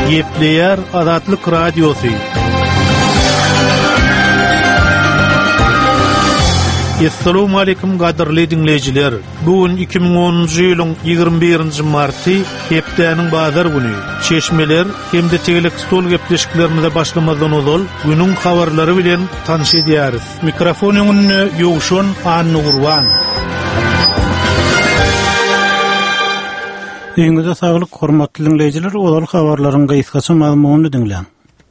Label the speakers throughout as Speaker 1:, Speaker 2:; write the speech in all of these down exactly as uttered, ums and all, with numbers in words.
Speaker 1: Gepleyer Azatlyk Radiosu. Assalamu alaykum gaderli dinleyijiler. Bugün iki bin onuncu ýylyň ýygrimi birinji marty, hepdeniň bazar güni. Çeşmeler hemde tegelik stol gepleşiklerimize başlamadan ozal günüň habarlary bilen tanış edýäris. Mikrofonyň önüne ýoguşan Anny Gurban. Eňiňizde saglyk, hormatly dinleyijiler, ozal habarlaryň gysgaça mazmunyny dinleň.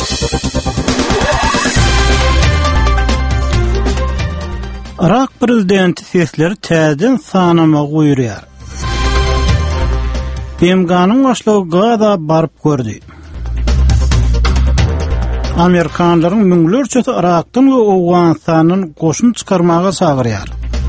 Speaker 1: Irak prezidenti sesleri täzeden sanama goýurýar. Bemganyň başlygy Gaza baryp gördi. Amerikanlaryň müňlerçe Irakdan we Awganistanyň goşun çykarmaga çagyrýar.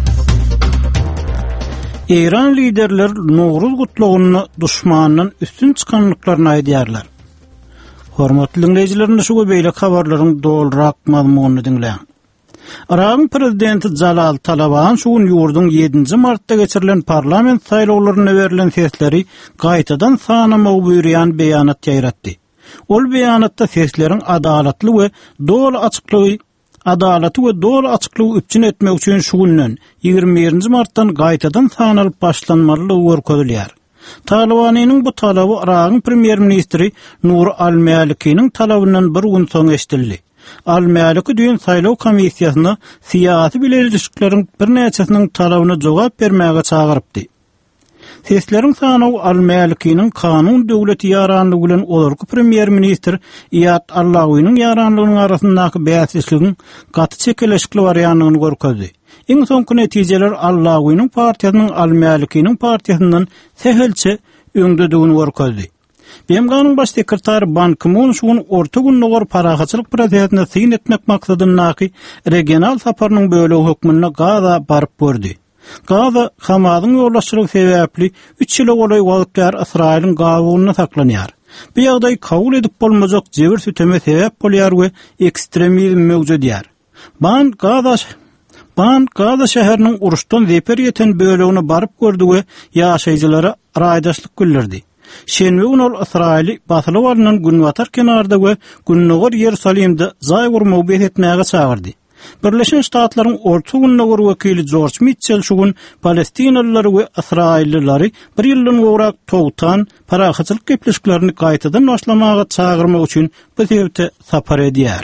Speaker 1: İran liderler Nowruz gutlugyny duşmanyň üstün çykanlyklaryny aýdýarlar. Hormatly dinleyijiler, şu beýle habarlaryň dolrak mazmunyny dinleň. Irak'ın prezidenti Jalal Talaban şuun yurdun yedinji martda geçirilen parlament saýlawlaryna berilen sesleri gaýtadan sanama buyurýan beýanat ýaýratdy. Ol beýanatda sesleriň adalatly we dol açyklygy, adalaty we dol açyklygy üpçün etmek üçin şugundan ýygrimi birinji martdan gaýtadan sanalyp başlanmalylygy görkezilýär. Talabanyň bu talaby Irak'ın premier ministri Nur al-Maliki'nin talabyndan bir gün soň eşdildi. Al-Maliki düýün saýlaw komissiýasyna siýasy bileşiklikleriň bir näçesiniň talabyna jogap bermäge çagyrypdy. Sesleriň sanaw Al-Maliki'nin kanun döwleti ýaranlygy bilen olarky premier ministr Iyad Allahynyň ýaranlygynyň arasyndaky bäslisligiň gaty çekeleşikli barýanlygyny görkezdi. Iň soňky netijeler Allahynyň partiýasynyň Al-Maliki'nin partiýasyndan sehelçe öňdedigini görkezdi. Bemganyň baş sekretary Ban Ki-moon şuň orta günnäger parahaçylyk prosesine syn etmek maksadyndaky regional saparynyň bölegi hökmüne Gaza baryp gördi. Gaza Hamasyň ýollaşyrygy sebäpli üç ýyla golay wagtlar Israýlyň gawagyna saklanýar. Bu ýagdaý kabul edip bolmajak jebir süteme sebäp bolýar we ekstremizm mewjudýar. Ban Gaza Ban Gaza şäheriniň uruşdan zeper ýeten bölegine baryp gördi we ýaşaýjylara raýdaşlyk bildirdi. Şenwe ol Israýly batyly walynyň günwatar kenarda we günnäger Ýerusalimde zaý gurmagy beýletmäge çagyrdy. Birleşen Ştatlaryň orta günnäger wekili George Mitchell şugun Palestinalylary we Israýllylary bir ýyldan gowrak togtan parahaçylyk gepleşiklerini gaýtadan başlamaga çagyrmak üçin bu sebäpde sapar edýär.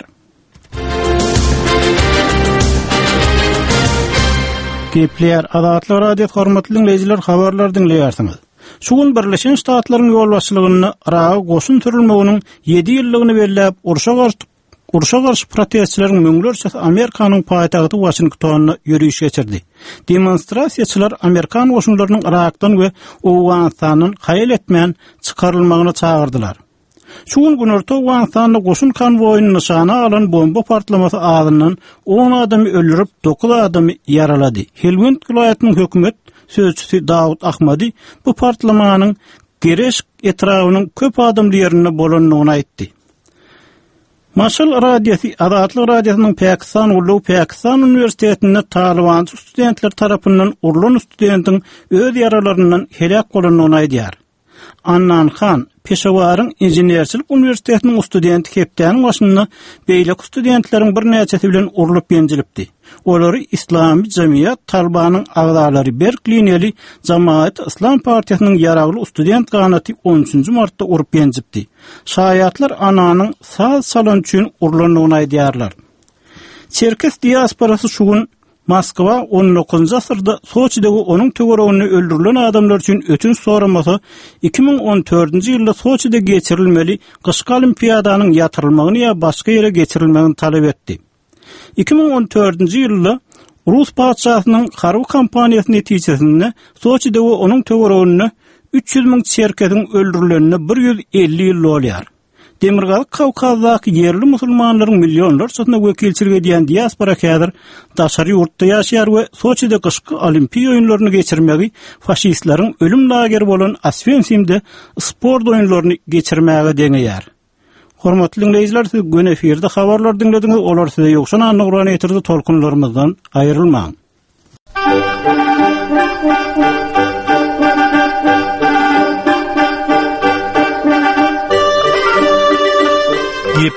Speaker 1: Gepler Azatly Radio hormatly dinleyijiler, habarlar dinleýärsiňiz. Şugun Birleşen Ştatlaryň ýolbaşçylygyny Irak'a goşun türülmeginiň ýedi ýyllygyny belläp urşa garşy urşa garşy protestçileriň müňlerçe Amerikanyň paýtagty Washingtonna ýürüýüş geçirdi. Demonstrasiýaçylar Amerikan goşunlarynyň Irak'dan we Awganistanyň haýal etmän çykarylmagyna çagyrdylar. Şugun günorta Awganistanyň goşun konvoýuny nişana alan bomba partlamasy ardyndan on adamy öldürip dokuz adamy ýaralady. Helmand vilayatynyň hökümet sözçüsü Davud Ahmadi bu partlamanyň gereş etrawynyň köp adamly ýerine bolanlygyny aýtdy. Maşal radiosi, Azatlyk radiosynyň Pakistan ulu Pakistan Üniversitetinde Taliban studentler tarapyndan urulan studentiň öz ýaralaryndan helak bolanyny aýdýar. Annan Khan Peşawaryň Injenerçilik Üniversitetiniň studenti hepdeniň başyna beýlek studentleriň bir näçesi bilen urulup ýenjilipdi. Olary İslami Jamiýat Talibanyň agdalary Berkeleyli Jamaat İslam Partiýasynyň ýaragly student ganaty on üçünji martda urup ýenjipdi. Şaýatlar ananyň sağ salan üçin urulanyny aýdýarlar. Çerkes diasporasy şugun Moskva on dokuzunji asyrda Soçidagi onuň töwereginde öldürilen adamlar üçin ötünç soramasy iki bin on dördünji ýylda Soçida geçirilmeli gyşky olimpiadanyň ýatyrylmagyny ýa başga ýere geçirilmegini talap etdi. iki bin on dördünji ýylda Rus paçasynyň harby kampaniýasy netijesinde Soçidagi onuň töwereginde üç yüz miň çerkesiň öldürilenine bir yüz elli ýyl bolýar. Demirgalyk Kawkazdaky yerli musulmanlaryň millionlar satına wekilçilik edýän diaspora häzir daşary ýurtda ýaşaýar we Soçida gyşky olimpiýa oýunlaryny geçirmegi faşistleriň ölüm lageri bolan Osvensimde sport oýunlaryny geçirmäge deňeýär. Hormatly dinleyijiler, siz gün efirde habarlar dinlediňiz, olar size ýokşan Anny Gurban etirde tolkunlarymyzdan aýrylmaň.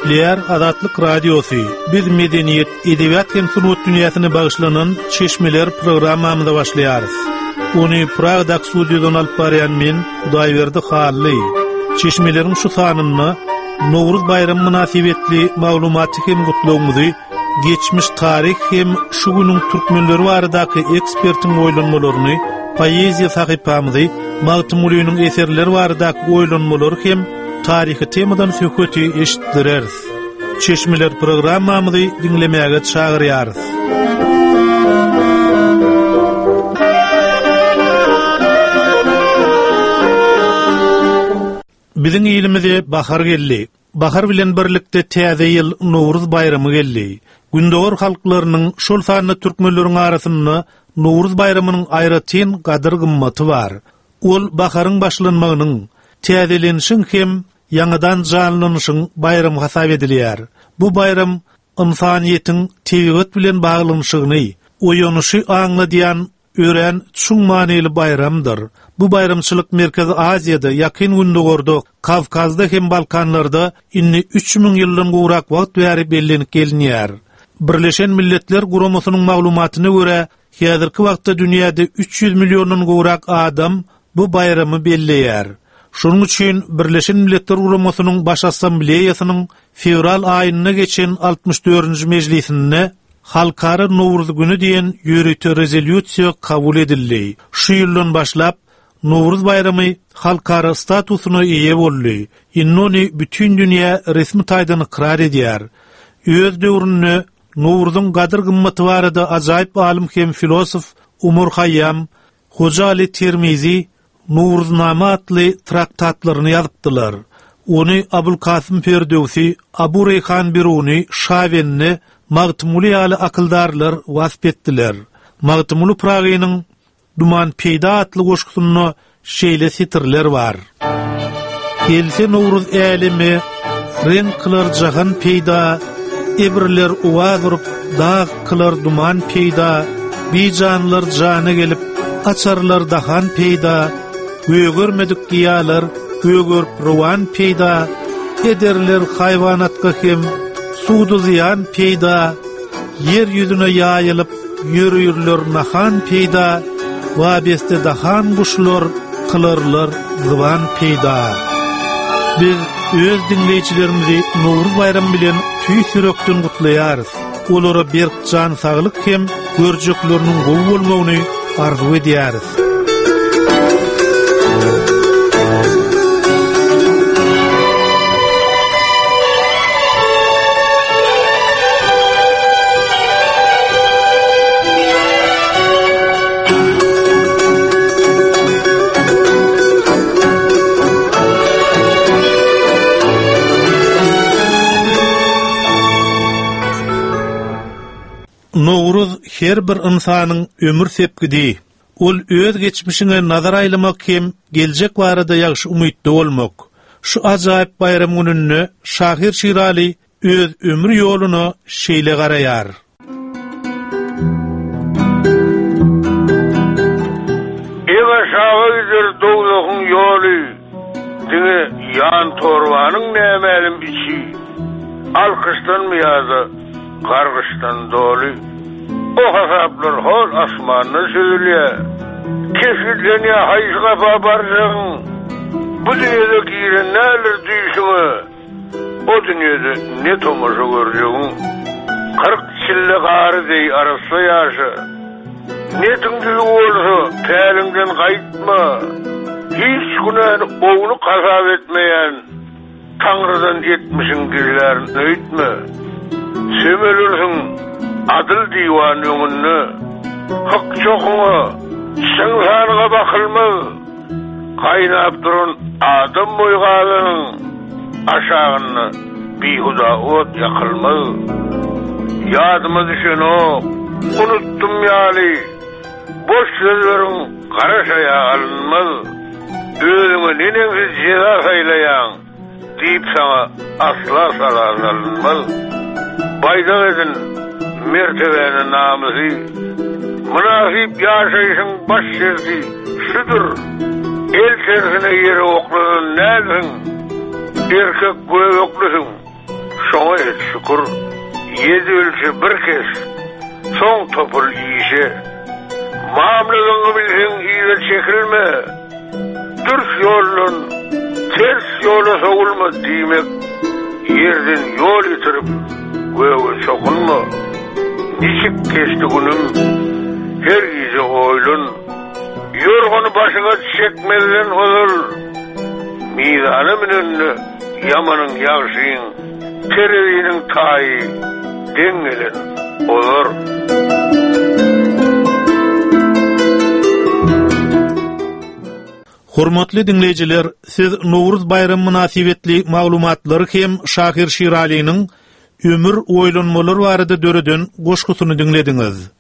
Speaker 2: Nükleer Azatlyk Radiosu. Biz medeniyet, edebiyat hem sunut dünýäsyna bagyşlanan Çeşmeler programmamyza başlaýarys. Onu Praga'da stüdyodan alyp barýan men Hudaýberdi Hally. Çeşmelerin şu sanyny Nowruz bayramy münasibetli maglumaty hem gutlugymyzy, geçmiş tarih hem şu günüň türkmenleri baradaky ekspertiň oýlanmalaryny, poeziýa sahypamyzy, Magtumulynyň eserleri baradaky oýlanmalary hem tarihi temadan söhbeti eşitdireriz. Çeşmeler programmamyzy dinlemäge çagyrýarys. Biziň ýylymyza bahar geldi. Bahar bilen birlikde täze ýyl Nowruz bayramy geldi. Gündogor halklarynyň şol sanyny türkmenleriň arasynda Nowruz bayramynyň aýratyn gadyr gymmaty bar. Ol baharyň başlanmagynyň, täzelenişiň hem ýangydan janlanyşyň bayramy hasap edilýär. Bu bayram insaniýetiň tebigat bilen baglanyşygyny, oýanyşy aňladýan ören çuň manyly bayramdyr. Bu bayramçylyk Merkezi Aziýada, ýakyn gündogorda, Kavkazda hem Balkanlarda inni üç ming ýyldan gowrak wagt bäri bellenip gelinýär. Birleşen Milletler Guramasynyň maglumatyna görä, häzirki wagtda dünýäde üç ýüz milliýondan gowrak adam bu bayramy belleýär. Şonuň üçin Birleşen Milletler Guramasynyň Baş Assambleýasynyň fevral aýyna geçen altymyş dördünji mejlisinde Halkara Nowruz güni diýen ýürütü rezolýusiýa kabul edildi. Şu ýyldan başlap Nowruz bayramy halkara statusyna eýe boldy. Innoni bütün dünýä resmi taýdan ikrar edýär. Öz döwründe Nowruzyň gadyr gymmaty barada ajaýyp alim hem filosof Umar Hayyam, Hoca Ali Tirmizi Nowruznama atly traktatlaryny ýazypdylar. Ony Abul Kasim Ferdowsi, Abu Reyhan Biruni, Şavenni, Magtumuly ýaly akyldarlar wasp etdiler. Magtumuly Pragynyň Duman peýda atly goşgusyny şeýle sitirler bar. Gelse Nowruz älimi, ren kılar jahan peýda, ebirler uwaz urup, dağ kılar duman peýda, bijanlar jana gelip, açarlar dahan peýda, gögörmedik giýalar, gögörüp ruwan peýda, ederler haýwanatka hem suwdy ziýan peýda, yer ýüzüne ýaýylyp, ýürüýürler nahan peýda, wabeste dahan guşlar kılarlar zıvan peýda. Biz öz dinleýiçilerimizi Nowruz bayramy bilen tüý sürekden gutlaýarys. Olara berk jan saglyk hem görjekleriniň gowy bolmagyny arzu edýäris. Nowruz her bir insanyň ömür sepgidi. Ol öz geçmişine nazar aýlamak hem geljek barada ýagşy umytda bolmak. Şu ajaýyp bayram gününe Şahir Şirali öz ömür ýoluny şeýle garaýar.
Speaker 3: Ega şahir dowlagyň ýoly, diňe ýan torwanyň nämelim içi, alkışdan miýaza, gargışdan doly. O hasaplar hol asmanyny söýlýär. Keşilden ýa haýyşga barjaň. Bu dünýede giren näler diýişimi? O dünýede ne tomaşa görýäň? kırk çille gary diýi arasa ýaşa. Ne tüňdüli bolsa, täliňden gaýtma. Hiç günäni oğlu kasap etmeýän Tanrıdan yetmişin gillerini öýtme. Sömelürsün adil diwan ýöňünde, hak çoğuna, şaňsanyga bakylma. Gaýnap duran adam boýgalynyň aşagyny bihuda ot ýakylma. Ýadyma düşen o, unutdum ýaly, boş sözleriň garaşaýa alınmaz. Özüňe neneňi jeda saýlaýan, diýip sana asla salar alınmaz. Bayda edin mertebeni namysy, münasip ýaşaýyşyň baş şerti şudur. El çersine yeri oklanan nädin? Erkek göğe oklusun. şoňa et şükür. Yedi ölçü bir kes. Soň topul iyişe. Mamlygany bilseň ýyla çekilme. Dürk ýolun ters ýola sogulma diýmek. Yerden ýol ýitirip göwe çokunma. Niçik geçti günüm? Her gece oylun. Yorgunu başına çekmeden olur. Midanımın önüne yamanın yağışıyın. Terediğinin tayı dengelen olur.
Speaker 2: Hormatly dinleyijiler, siz Nowruz bayramy münasibetli maglumatlary hem Şakir Şirali'nin ömür oýlanmalar barada döreden goşgusyny dinlediňiz.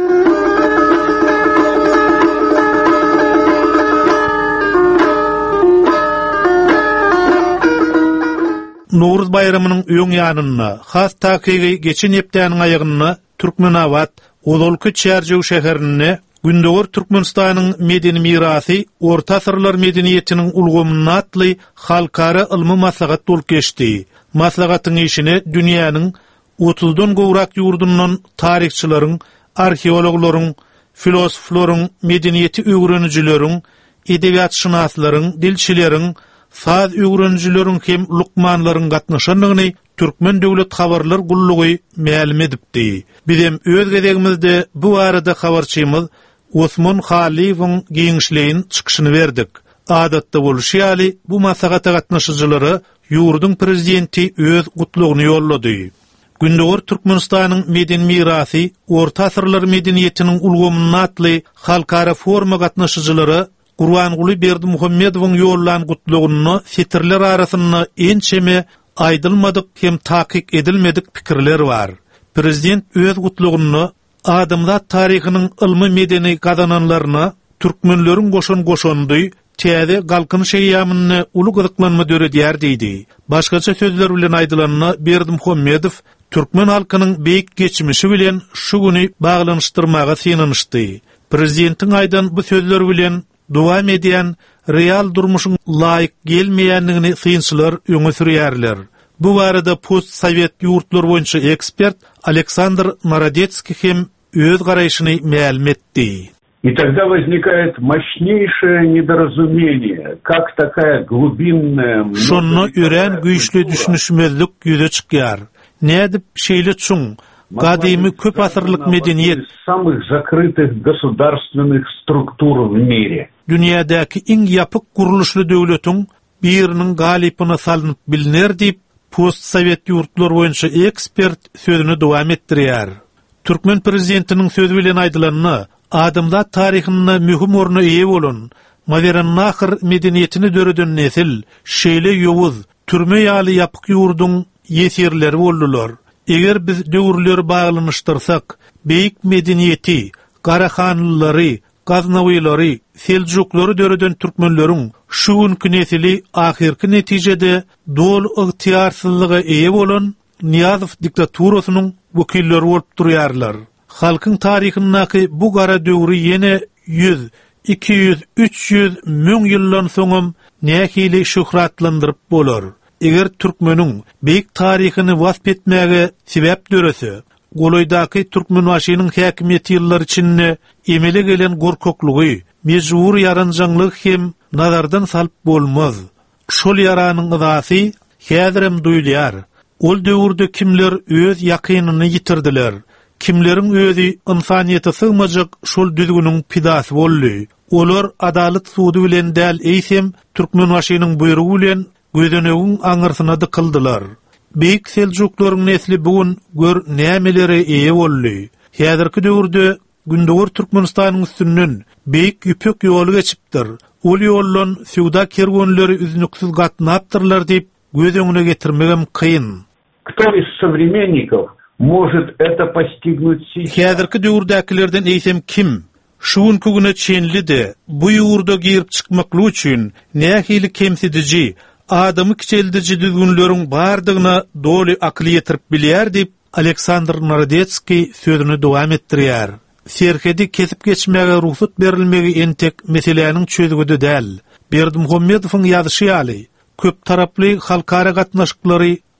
Speaker 2: Nowruz bayramynyň öň ýanyna, has takygy geçen hepdäniň aýagyna Türkmenawat, Ozolky Çärjew şäherine Gündöwer Türkmenistanyň medeni mirasy, orta asyrlar medeniýetiniň ulgamyna atly halkara ilmi maslahat bolup geçdi. Maslahatyň işini dünýäniň otuzdan gowrak ýurdundan tarihçilaryň, arheologlaryň, filosoflaryň, medeniýeti öwrenijileriň, edebiýatşynaslaryň, dilçileriň, saz öwrenijileriň hem lukmanlaryň gatnaşanlygyny Türkmen döwlet habarlar gullugy ma'lum edipdi. Bizem öz gezegimizde bu arada habarçymyz Osman Haliýewiň giňişliğin çykyşyny berdik. Adatda bolşy ýaly bu maslahatda gatnaşyjylary ýurdun prezidenti öz gutlugyny ýollady. Gündöwer Türkmenistanyň medeni mirasy, orta asyrlar medeniýetiniň ulgamyna atly halkara forma gatnaşyjylary Gurbanguly Berdimuhammedowyň ýollan gutlugyny fitrler arasynda ençeme aýdylmadyk hem takyk edilmedik pikirler bar. Prezident öz gutlugyny adamzat taryhynyň ilmi medeni kazananlaryna türkmenleriň goşun goşandy, täze galkynyş ýamyny uly gyzyklanma döredýär diýdi. Başgaça sözler bilen aýdylanyna Berdimuhammedow türkmen halkynyň beýik geçmişi bilen şu güni baglanyşdyrmaga synanyşdy. Prezidentiň aýdan bu sözler bilen dowam edýän real durmuşyň laýyk gelmeýänligini synçylar öňe sürýärler. Bu barada post Sovet ýurtlar boýunça ekspert Александр Народецкий hem öz garaýşyny ma'lum etdi.
Speaker 4: И тогда возникает мощнейшее недоразумение, как такая глубинная...
Speaker 2: Şonu ören güýçli düşünüşmezlik ýüze çykýar. Nädip şeýle çuň, gadymy köp asyrlyk medeniýet
Speaker 4: самых закрытых государственных структур в мире.
Speaker 2: Dünýädäki iň ýapyk guruluşly döwletiň biriniň galypyna salynıp biliner diýip post-Sovet ýurtlar boýunça ekspert sözüni dowam etdirýär. Türkmen prezidentiniň sözü bilen aýdylanyny adamzat taryhyna mühim orna eýe bolan modern nahir medeniýetini döreden nesil şeýle ýowuz türme ýaly ýapyk ýurdun ýesirleri boldular. Eger biz döwürleri baglanyşdyrsak, beýik medeniýeti, Garahanlylary, Gaznawiýlary, Seljuklary döreden türkmenleriň şu günkü nesili ahirki netijede dol ygtyýarsyzlyga eýe bolan Niýazow diktaturasynyň wekilleri bolup durýarlar. Halkyň taryhyndaky bu gara döwri ýene yüz, iki yüz, üç yüz müň ýyldan soňam nähili şöhratlandyryp bolar. Eger türkmeniň beýik taryhyny wasp etmäge sebäp dörese, Goloýdaky türkmen waşynyň häkimiýeti ýyllary içinde emele gelen gorkoklugy, mejbur ýaranjaňlyk hem nazardan salyp bolmaz. Şol ýaranyň ydasy häzirem duýulýar. Ol döwürde kimler öz ýakynyny ýitirdiler. Kimleriň özü insaniýete sygmajak şol düzgüniň pidasy boldy. Olar adalet sudy bilen däl eýsem türkmen waşynyň buyrugy bilen gözenegiň aňyrsyna dykyldylar. Beýik Seljuklaryň nesli bugun gör nämelere eýe boldy. Häzirki döwürde Gündöwer Türkmenistanyň üstünden beýik ýüpek ýoly geçipdir. Ol ýollan suwda kerwanlary üznüksiz gatnapdyrlar diýip göz öňüne getirmegem kıyın.
Speaker 4: Кто из современников может это постигнуть сейчас?
Speaker 2: Häzirki döwürdekilerden eýsem kim? Şu günkü güne çenlidi, bu ýurda girip çykmakly üçin nähili kemsidici, adamy kiçeldici düzgünleriň bardygyna doly akly ýetirip bilýär diýip Александр Народецкий sözüni dowam etdirýär. Serhedi kesip geçmäge ruhsat berilmegi entek meseleniň çözgüdi däl. Berdimuhammedowyň ýazyşy ýaly köp taraply halkara gatnaşyklary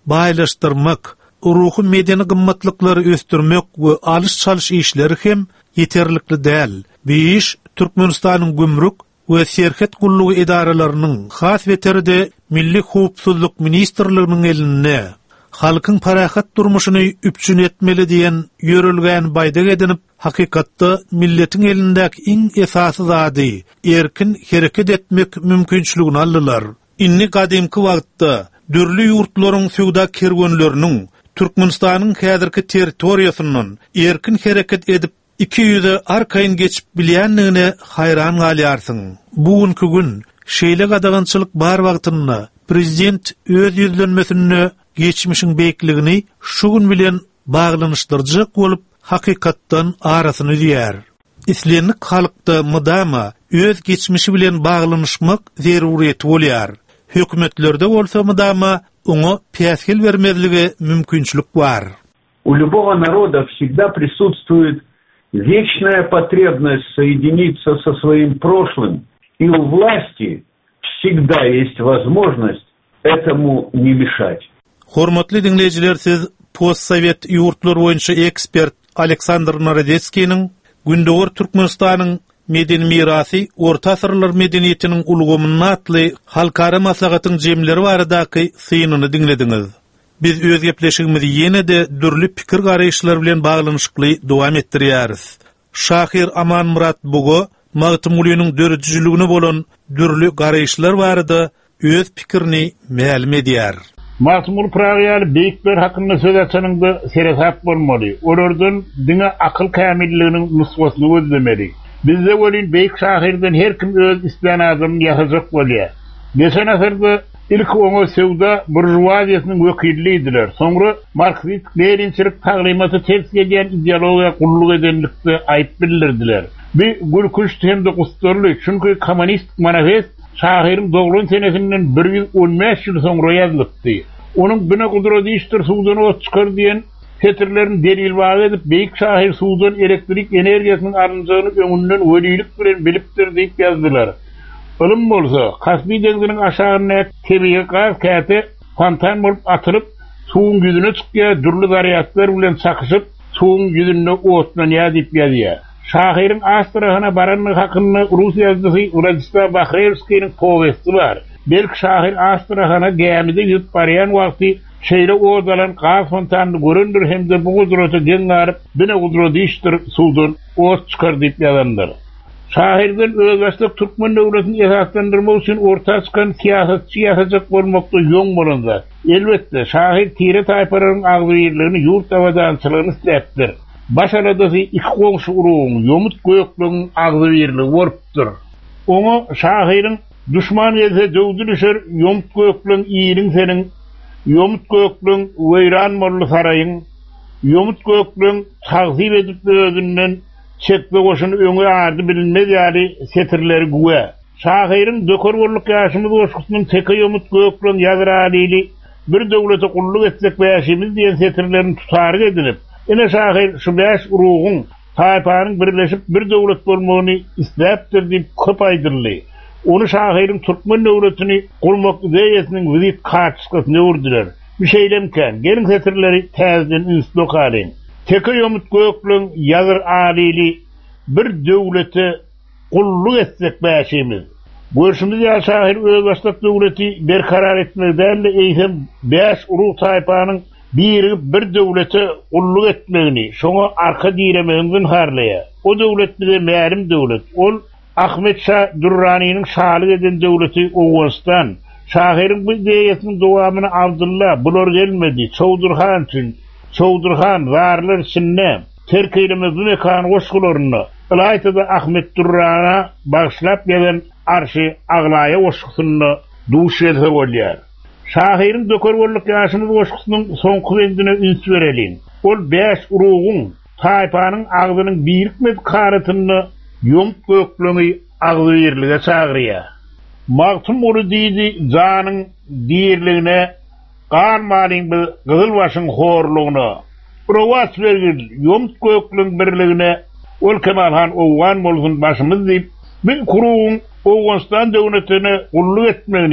Speaker 2: baylaşdyrmak, ruhy medeni gymmatlyklary ösdürmek we alys çalyş işleri hem yeterlikli däl. Bu iş Türkmenistanyň gümrük we serhet gullugy idaralarynyň, has weteride Milli Howpsuzlyk Ministrliginiň eline, halkyň parahat durmuşyny üpçün etmeli diýen ýörelgän baýda edinip, hakykatda milletiň elindäki iň esasy zady, erkin hereket etmek mümkinçiligini aldylar. Inni gadymky wagtda dürli ýurtlaryň suwda kergenleriniň Türkmenistanyň häzirki territoriýasyndan erkin hereket edip iki yüze arkaýyn geçip bilýänligine hayran galýarsyň. Bugünkü gün şeýle gadagançylyk bar wagtynda prezident öz ýüzlenmesini geçmişiň beýikligini şu gün bilen baglanyşdyrjak bolup hakykatdan arasyny diýär. İslenlik halkda mydama öz geçmişi bilen baglanyşmak zeruriýeti bolýar. Hökümetlerde bolsa mydama oňa päsgil bermezligi mümkinçilik bar.
Speaker 4: У любого народа всегда присутствует вечная потребность соединиться со своим прошлым, и у власти всегда есть возможность этому не мешать.
Speaker 2: Hormatly dinleyijiler, siz postsovet ýurtlar boýunça ekspert Aleksandr Narodetskiň Gündöwer Türkmenistanyň medeni mirasy, orta asyrlar medeniýetiniň ulgamyny atly halkara maslahatyň jemleri baradaky synyny dinlediňiz. Biz öz gepleşigimizi ýene-de dürli pikir garaýşlar bilen baglanyşykly dowam etdirýäris. Şahir Aman Murat bugo magtymlygynyň dörüjçiligine bolan dürli garaýşlar barada öz pikirini ma'lum edýär.
Speaker 5: Magtymly praýal beýikler hakynda söz açanyňda serehap bolmaly. Olardan diňe akyl kämilliginiň nusgasyny gözlemeli. Bizde bolýan beýik şahirden her kim öz isleýän adamyny ýaşajak bolýar. Geçen asyrda ilk oňa sewda burjuwaziýasynyň wekillidiler. Soňra marksist lerinçilik taglimaty ters gelýän ideologiýa gulluk edenlikde aýyp bildirdiler. Bir gülküş hem de gusturly, çünki kommunist manifest şahirim doglan senesinden bir yüz on beş ýyl soňra ýazylypdy. Onuň bine gudraty işdir suwdan ot çykar diýen fetirlerini delil wag edip beýik şahir suwdan elektrik energiýasynyň arynjagyny öňünden welilik bilen bilipdir diýip ýazdylar. Ölüm bolsa, kasbi denginiň aşagyna tebiýe gaz käte fontan bolup atyryp, suwun ýüzüne çykýar, dürli zaryatlar bilen çakyşyp, suwun ýüzüne otlanýar diýip ýazýar. Şahirin Astrahana baranlygy hakynda Rus ýazgysy Vladislav Bakhrevskiň powesti bar. Belki şahir Astrahana gemide ýüp barýan wagty şeýle ozalan gaz fontanyny göründir hemde bu gudroty geňaryp, bine gudroty işdir suwdan ot çykar diýip ýazanlar. Şahirden özbaşlyk Türkmen döwletini esaslandyrmak üçin orta çykan siýasatçy ýaşajak bolmakda ýoň bolanda. Elbetde şahir tire taýpalaryň agzyrlygyny ýurt awadançylygyny isläpdir. Başaradasy iki goňşy urugyň ýomut göýekligiň agzyrlygy bolupdyr. Oňa şahirin düşman ýelse döwdi düşer, ýomut göýekligiň ýylyň seniň, ýomut göýekligiň weýran bolly saraýyň, ýomut göýekligiň tagzyp edip özünden çekde goşun öňe ardy bilinmez ýaly setirleri güwe. Şahirin dökerwurlyk ýaşymy goşgynyň teke ýomut göýekligiň ýazralyly bir döwlete gulluk etsek bäşimiz diýen setirlerini tutary edilip, ene şahir şu beş urugyň taýpanyň birleşip bir döwlet bolmagyny isläpdir diýip köp aýdyrly. Onu şahirin Türkmen döwletini gurmak ideýasynyň wizit kartçysyna urdular. Bir şeylemken, gelin setirleri täzeden ünslokalyn. Teke ýomut göýekligiň ýazar alyly bir döwlete gulluk etsek bäşimiz. Görüşimiz ýa şahir öz başlyk döwleti berkarar etmekden eýsem beş urug taýpanyň biri bir döwlete gulluk etmegini, şoňa arka diýelemegin harlaýar. O döwlet bize mälim döwlet. Ol Ahmet Şah Durranynyň şalyk eden döwleti Owgastan. Şahirin bu ideýasynyň dowamyny Abdullah bular gelmedi. Çowdurhan üçin Çowdurhan warlar içinde terkeyleme bu mekan goşgularyny Ilaytyda Ahmet Durrana başlap gelen arşy aglaýa goşgysyny duş etse bolýar. Şahirin dökerwurlyk ýaşyny goşgysynyň soňky wendine üns berelin. Ol beş urugyň taýpanyň agdynyň birikmez karatyny ýomut göýekligiň agzyrlyga çagyrýar. Magtym uly diýdi janyň diýerligine garmalyň bir gyzyl başyň horlugyna. Prowas bergil ýomut göýekligiň birligine ol Kemalhan Owgan bolsun başymyz diýip bir kurugyň Owganstan döwletini gulluk etmegini,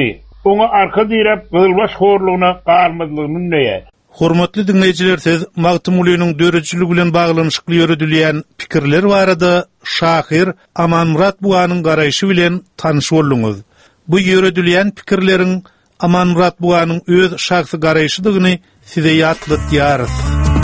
Speaker 5: Ona arka direp Kızılbaş horluğuna qalmadylygyn näye?
Speaker 2: Hormatly dinleýijiler, siz Magtym Ulynyň döreçiligi bilen baglanşykly ýöredilýän pikirler barada şahyr Amanmurat buganyň garaýşy bilen tanyş bolduňyz. Bu ýöredilýän pikirleriň Amanmurat buganyň öz şahsy garaýşydygyny size ýatlatýarys.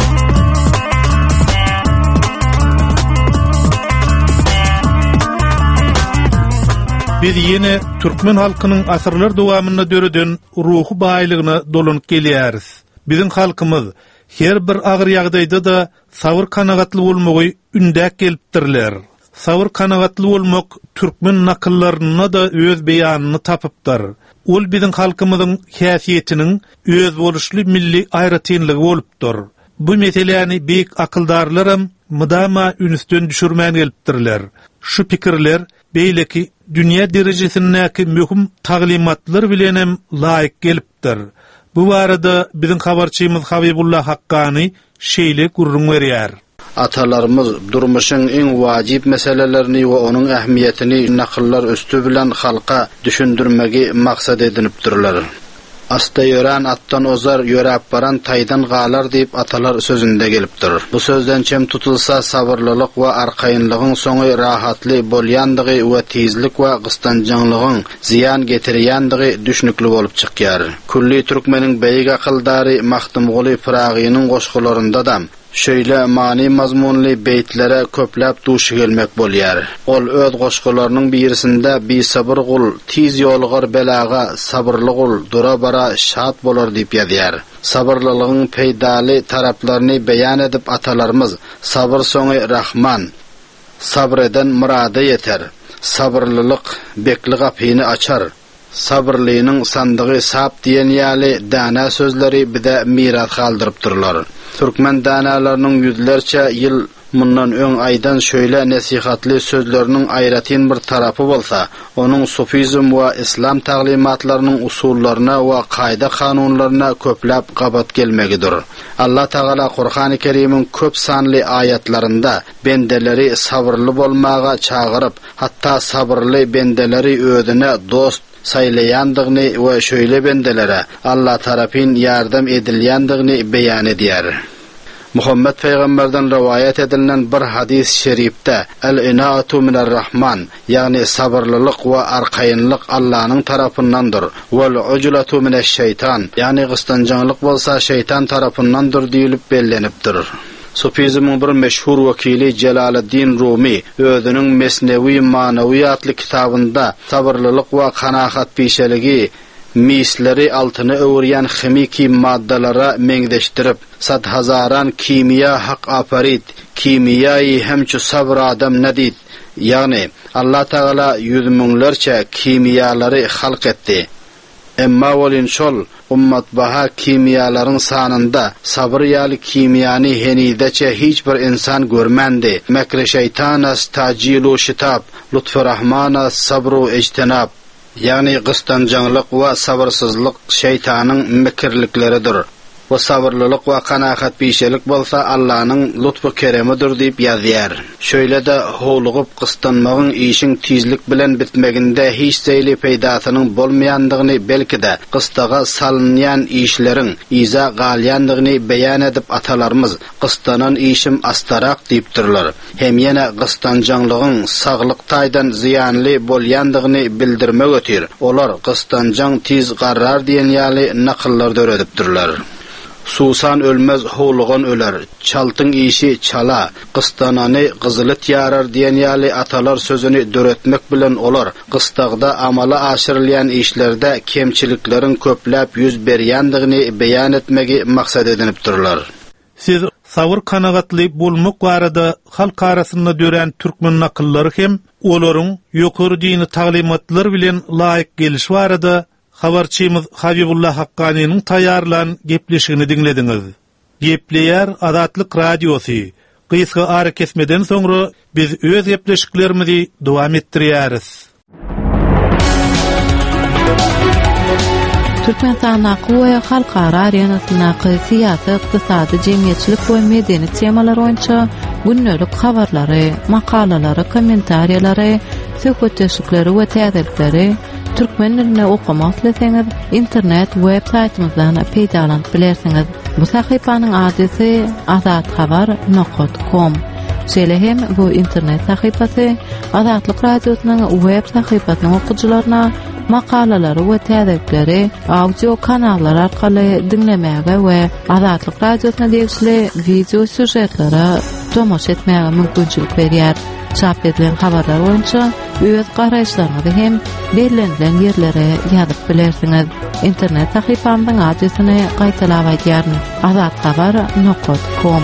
Speaker 2: Biz yine Türkmen halkynyň asyrlar dowamyna döreden ruhy baýlygyna dolanyp gelýäris. Bizim halkymyz her bir agyr ýagdaýda da sabır kanagatly bolmagy ündäk gelipdirler. Sabır kanagatly bolmak türkmen nakyllaryna da öz beýanyny tapypdyr. Ol bizim halkymyzyň häsiýetiniň öz boluşly milli aýratynlygy bolupdyr. Bu meseleni beýik akyldarlarym mydama ünsden düşürmän gelipdirler. Şu pikirler beýleki dünýä derejesindäki möhüm taglimatlar bilenem laýyk gelipdir. Bu barada bizim habarçymyz Habibullah Haqqani şeýle gurrun berýär.
Speaker 6: Atalarımız durmuşun en wajib meselelerini ve onun ähmiýetini nakyllar üstü bilen halka düşündürmegi maksat edinipdirler. Asta ýören attan ozar, ýörep baran taýdan galar diýip atalar sözünde gelipdir. Bu sözden çem tutulsa sabırlılık we arkaýynlygyň soňy rahatly bolýandygy we tezlik we gystanjanlygyň ziyan getirýändygy düşnükli bolup çykýar. Kulli türkmeniň beýik akyldary Magtym Uly Piragynyň goşgularynda da şöyle mani mazmunly beýtlere köpläp duşy gelmek bolýar. Ol öz goşgularynyň birisinde bi sabır gul, tiz ýolgar belaga sabırly gul, dura bara şat bolar diýip ýazýar. Sabırlylygyň peýdaly taraplaryny beýan edip atalarymız sabır soňy Rahman, sabr eden murada ýeter. Sabırlylyk bekli gapyny açar. Sabırlynyň sandygy sap diýen ýaly dana sözleri bize miras galdyrypdyrlar. Türkmen danalarynyň ýüzlerçe ýyl mundan öň aýdan şöyle nesihatly sözleriniň aýratyn bir tarapy bolsa, onuň sufizm we islam taglimatlarynyň usullaryna we gaýda kanunlaryna köpläp gabat gelmegidir. Allah Taala Qur'an-ı Kerim'iň köp sanly ayatlarynda bendeleri sabırly bolmaga çagyryp, hatda sabırly bendeleri özüne dost saylayandygyny we şöyle bendelere Allah tarapyn ýardam edilýändigini beýan edýär. Muhammed Peygamberden rivayet edilen bir hadis şerifte el-inatu mine'r-Rahman, yani sabırlılık ve arkaýynlyk Allah'ın tarafındandır. Vel-uclatu mineş-şeytan, yani gystanjanlyk bolsa şeytan tarafındandır diýilip bellenipdir. Sufizmin bir meşhur wakili Celaleddin Rumi özünün Mesnevi Manawi adly kitabında sabırlılık ve kanaat pişeligi misleri altını öwürýän chemiki maddalara meňdeşdirip sad hazaran kimya haq aparit kimiyayı hemçü sabr adam nadid, yani Allah Taala yüz müňlerçe kimiyalary halk etdi. Emma bolin şol ummat baha kimiyalaryň sanında sabr ýaly kimiyany henideçe hiç bir insan görmendi. Mekre şeytanas tajilu şitab, lütfü rahmana sabru ejtinab. Yani gystanjanlyk we sabırsızlyk şeytanyň mekirlikleridir. Ve sabırlılık ve kanaat bişelik bolsa Allah'ın lütfu keremidir diýip ýazýar. Şöyle de howlugyp gystanmagyň işiň tizlik bilen bitmeginde hiç seýli peýdasynyň bolmaýandygyny, belki de gystaga salynýan işleriň iza galýandygyny beýan edip atalarymız gystanan işim astarak diýipdirler. Hem ýene gystanjanlygyň saglyk taýdan ziyanly bolýandygyny bildirmek ötir. Olar gystanjan tiz garrar diýen ýaly nakyllar döredipdirler. Susan ölmez howlugan öler, çaltyň işi çala, gystanany gyzylyt ýarar diýen ýaly atalar sözüni döretmek bilen olar gystagda amala aşyrylýan işlerde kemçilikleriň köpläp ýüz berýändigini beýan etmegi maksat edinipdirler.
Speaker 2: Siz sabır kanagatly bolmak barada halk arasynda dören türkmen nakyllary hem olaryň ýokary dini taglimatlar bilen laýyk geliş barada habarçymyz Habibullah Haqqani'nin taýarlan gepleşigini dinlediňiz. Gepleýär Azatlyk radiosi. Gysga ara kesmeden soňra biz öz gepleşiklerimizi dowam etdirýäris.
Speaker 7: Türkmenistan nakywy halkara arenasyna syýasy, ykdysady, jemgyýetçilik we medeni temalar boýunça günnelik habarlary, makalalary, kommentariýalary, söhbetleşikleri we täzelikleri türkmen diline okumak isteseňiz internet web saytymyzdan peýdalanıp bilersiňiz. Bu sahypanyň adresi azat habar nokta com. Şeýle hem bu internet sahypasy Azatlyk radiosynyň web sahypasynyň okuwçylaryna makalalary we täzekleri audio kanallar arkaly dinlemäge we Azatlyk radiosyna degişli video süjetlere tomoş etmäge mümkinçilik berýär. Çap edilen habarlar boýunça öz garaýşlaryňyzy hem belirlenen ýerlere ýazyp bilersiňiz. İnternet sahypamyň adresini gaýtalap aýdýaryn: azat habar nokta com.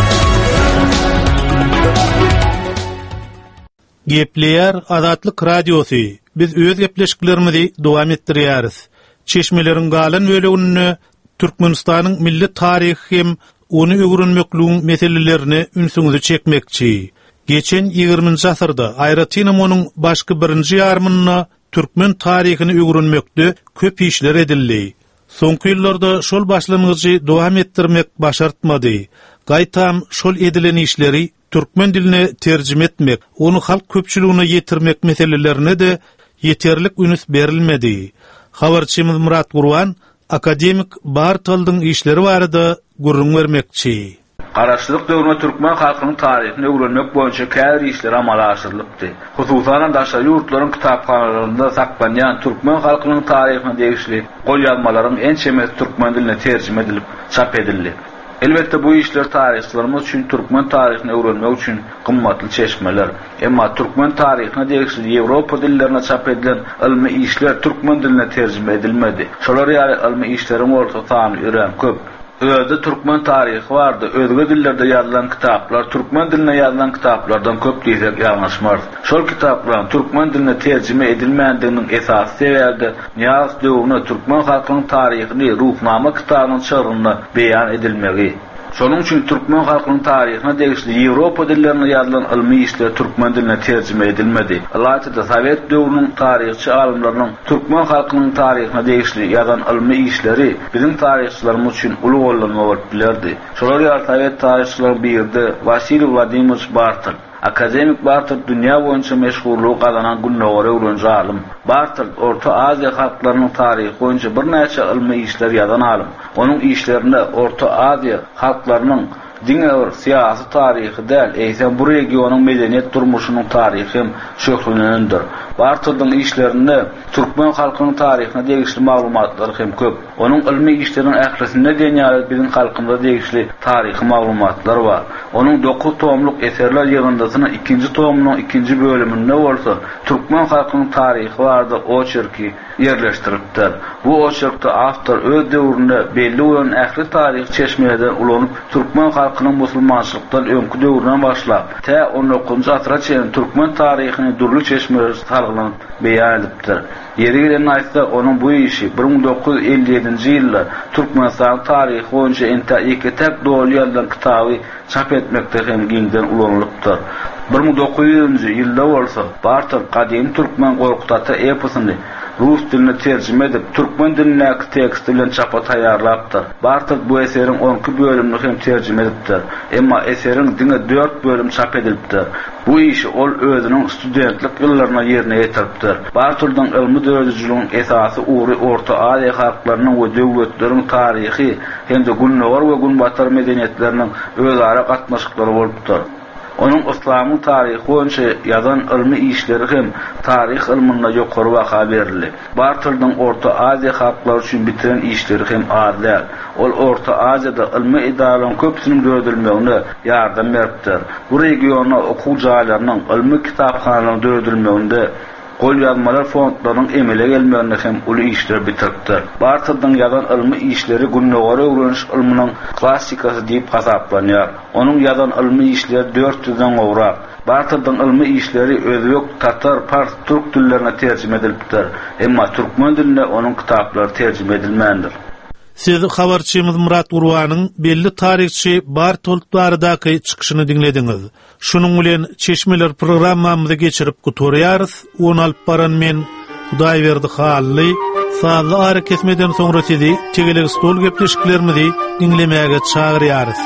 Speaker 2: Gepleýär Azatlyk radiosy. Biz öz gepleşiklerimizi dowam etdirýäris. Çeşmeleriň galan bölegini Türkmenistanyň milli taryhy hem onu öwrenmekligiň meselelerini ünsüňize çekmekçi. Geçen ýygrymynjy asyrda aýratynam onuň başga birinji ýarmyny türkmen taryhyny öwrenmekde köp işler edildi. Soňky ýyllarda şol başlanyjy dowam etdirmek başartmady. Gaýtam şol edilen işleri türkmen diline terjime etmek, onu halk köpçüligine ýetirmek meselelerine de yeterlik ünüs berilmedi. Habarçymyz Murat Gurwan akademik Bartaldyň işleri barada gurrun bermekçi.
Speaker 8: Garaşlyk döwründe türkmen halkynyň taryhyny öwrenmek boýunça käbir işler amala aşyryldypdy. Hususan daşa ýurtlaryň kitapxanalarynda saklanýan türkmen halkynyň taryhyna degişli golýanmalaryň en çemes türkmen diline terjime edilip çap edildi. Elbette bu işler tarihçilerimiz için Türkmen tarihini öğrenmek için kımmatlı çeşmeler. Ama Türkmen tarihine degişli Avrupa dillerine çap edilen ilmi işler Türkmen diline tercüme edilmedi. Şolar ýaly ilmi işlerin ortadan ören köp. Özde Türkmen tarihi vardı. Özge dillerde yazılan kitaplar Türkmen diline yazılan kitaplardan köp diýsek ýalňyşmaz. Şol kitaplar Türkmen diline terjime edilmeýändiginiň esasy sebäbi Niyaz döwründe Türkmen halkynyň taryhyny Ruhnama kitabynyň çyrygyna beýan edilmegi. Şonuň üçin Türkmen halkynyň taryhyna degişli Ýewropa dillerine yazılan ilmi işler Türkmen diline terjime edilmedi. Alaýda Sowet döwrüniň taryhçy alymlarynyň Türkmen halkynyň taryhyna degişli ýazan ilmi işleri bizim taryhçylarymyz üçin uly gollanma bolup bilerdi. Şolar ýaly Sowet taryhçylaryň birinde Vasily Vladimirovich Bartal. Akademik Bartal dünýä boýunça meşhurlyk gazanan günnäwere öwrenji alim. Bartal Orta Aziýa halklarynyň taryhy boýunça bir näçe ilmi işler ýazan alim. Onuň işlerinde Orta Aziýa halklarynyň diňe siyasi taryhy däl, eýsem bu regionyň medeniýet durmuşynyň taryhy hem şöhrenendir. Bartaldyň işlerinde Türkmen halkynyň taryhyna degişli maglumatlar hem köp. Onuň ilmi işleriniň ählisinde dünýäde bizim halkymyza degişli taryhy maglumatlar bar. Onuň dokuz tomluk eserler ýygyndasynyň ikinji tomynyň ikinji bölüminde bolsa Türkmen halkynyň taryhy barda oçerki ýerleşdiripdir. Bu oçerkde awtor öz döwründe belli bolan ähli taryhy çeşmelerden ulanyp Türkmen halkynyň musulmançylykdan öňkü döwründen başlap tä on dokuzunjy asra çenli Türkmen taryhyny durly çeşmeler salgynyp beýan edipdir. Yeri gelen aýtsa onuň bu işi bir ming dokuz yüz elli ýedinji ýylda Türkmenistan taryhy boýunça ente iki tek dolu ýazılan kitaby çap etmekde hem giňden ulanylypdyr. bir ming dokuz yüzüncü ýylda bolsa Bartal Kadim Türkmen Gorkutata eposyny Rus diline terjime edip Türkmen dilinäki tekst bilen çapa taýýarlapdyr. Bartal bu eseriň onki bölümini hem terjime edipdir. Emma eseriň diňe dört bölüm çap edilipdir. Bu işi ol özüniň studentlik ýyllaryna ýerine ýetiripdir. Bartaldyň ilmi döwürçiligiň esasy ury Orta Aziýa halklarynyň we döwletleriň taryhy hem-de günnäwar we günbatar medeniýetleriniň özara gatnaşyklary bolupdyr. Onuň İslamyň taryhy boýunça ýazan ilmi işleri hem taryh ilminde ýokary baha berildi. Bartaldyň Orta Aziýa halklary üçin bitiren işleri hem adlar. Ol Orta Aziýada ilmi idaralarynyn köpsiniň döwredilmegine ýardam beripdir. Bu regiona okuw jaýlarynyň ilmi kitaphanalaryň döwredilmeginde golýanmalar fondlarynyň emele gelmegine hem uly işler bitiripdir. Bartaldyň ýazan ilmi işleri günnäwere öwreniş ilminiň klassikasy diýip hasaplanýar. Onuň ýazan ilmi işleri dört yüzden gowrak. Bartaldyň ilmi işleri özbek, tatar, fars, türk dillerine terjime edilipdir. Emma türkmen diline onuň kitaplary terjime edilmeýändir.
Speaker 2: Siz habarçymyz Murat Gurwanyň belli taryhçy Bartolt baradaky çykyşyny dinlediňiz. Şunuň bilen Çeşmeler programmamyzy geçirip gutorýarys. Onu alyp baran men Hudaýberdi hally. Sazly ara kesmeden soňra sizi tegeleg stol gepleşiklerimizi dinlemäge çagyrýarys.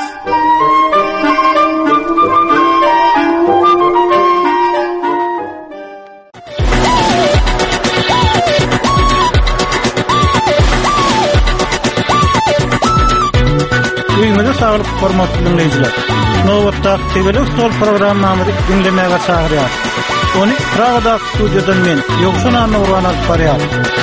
Speaker 1: hormatly dinleyijiler. Nowatda Tegelik Stol programmamyzy dinlemäge çagyrýar. Ony Pragada studiodan men Ýokşan Anurwan alyp barýar.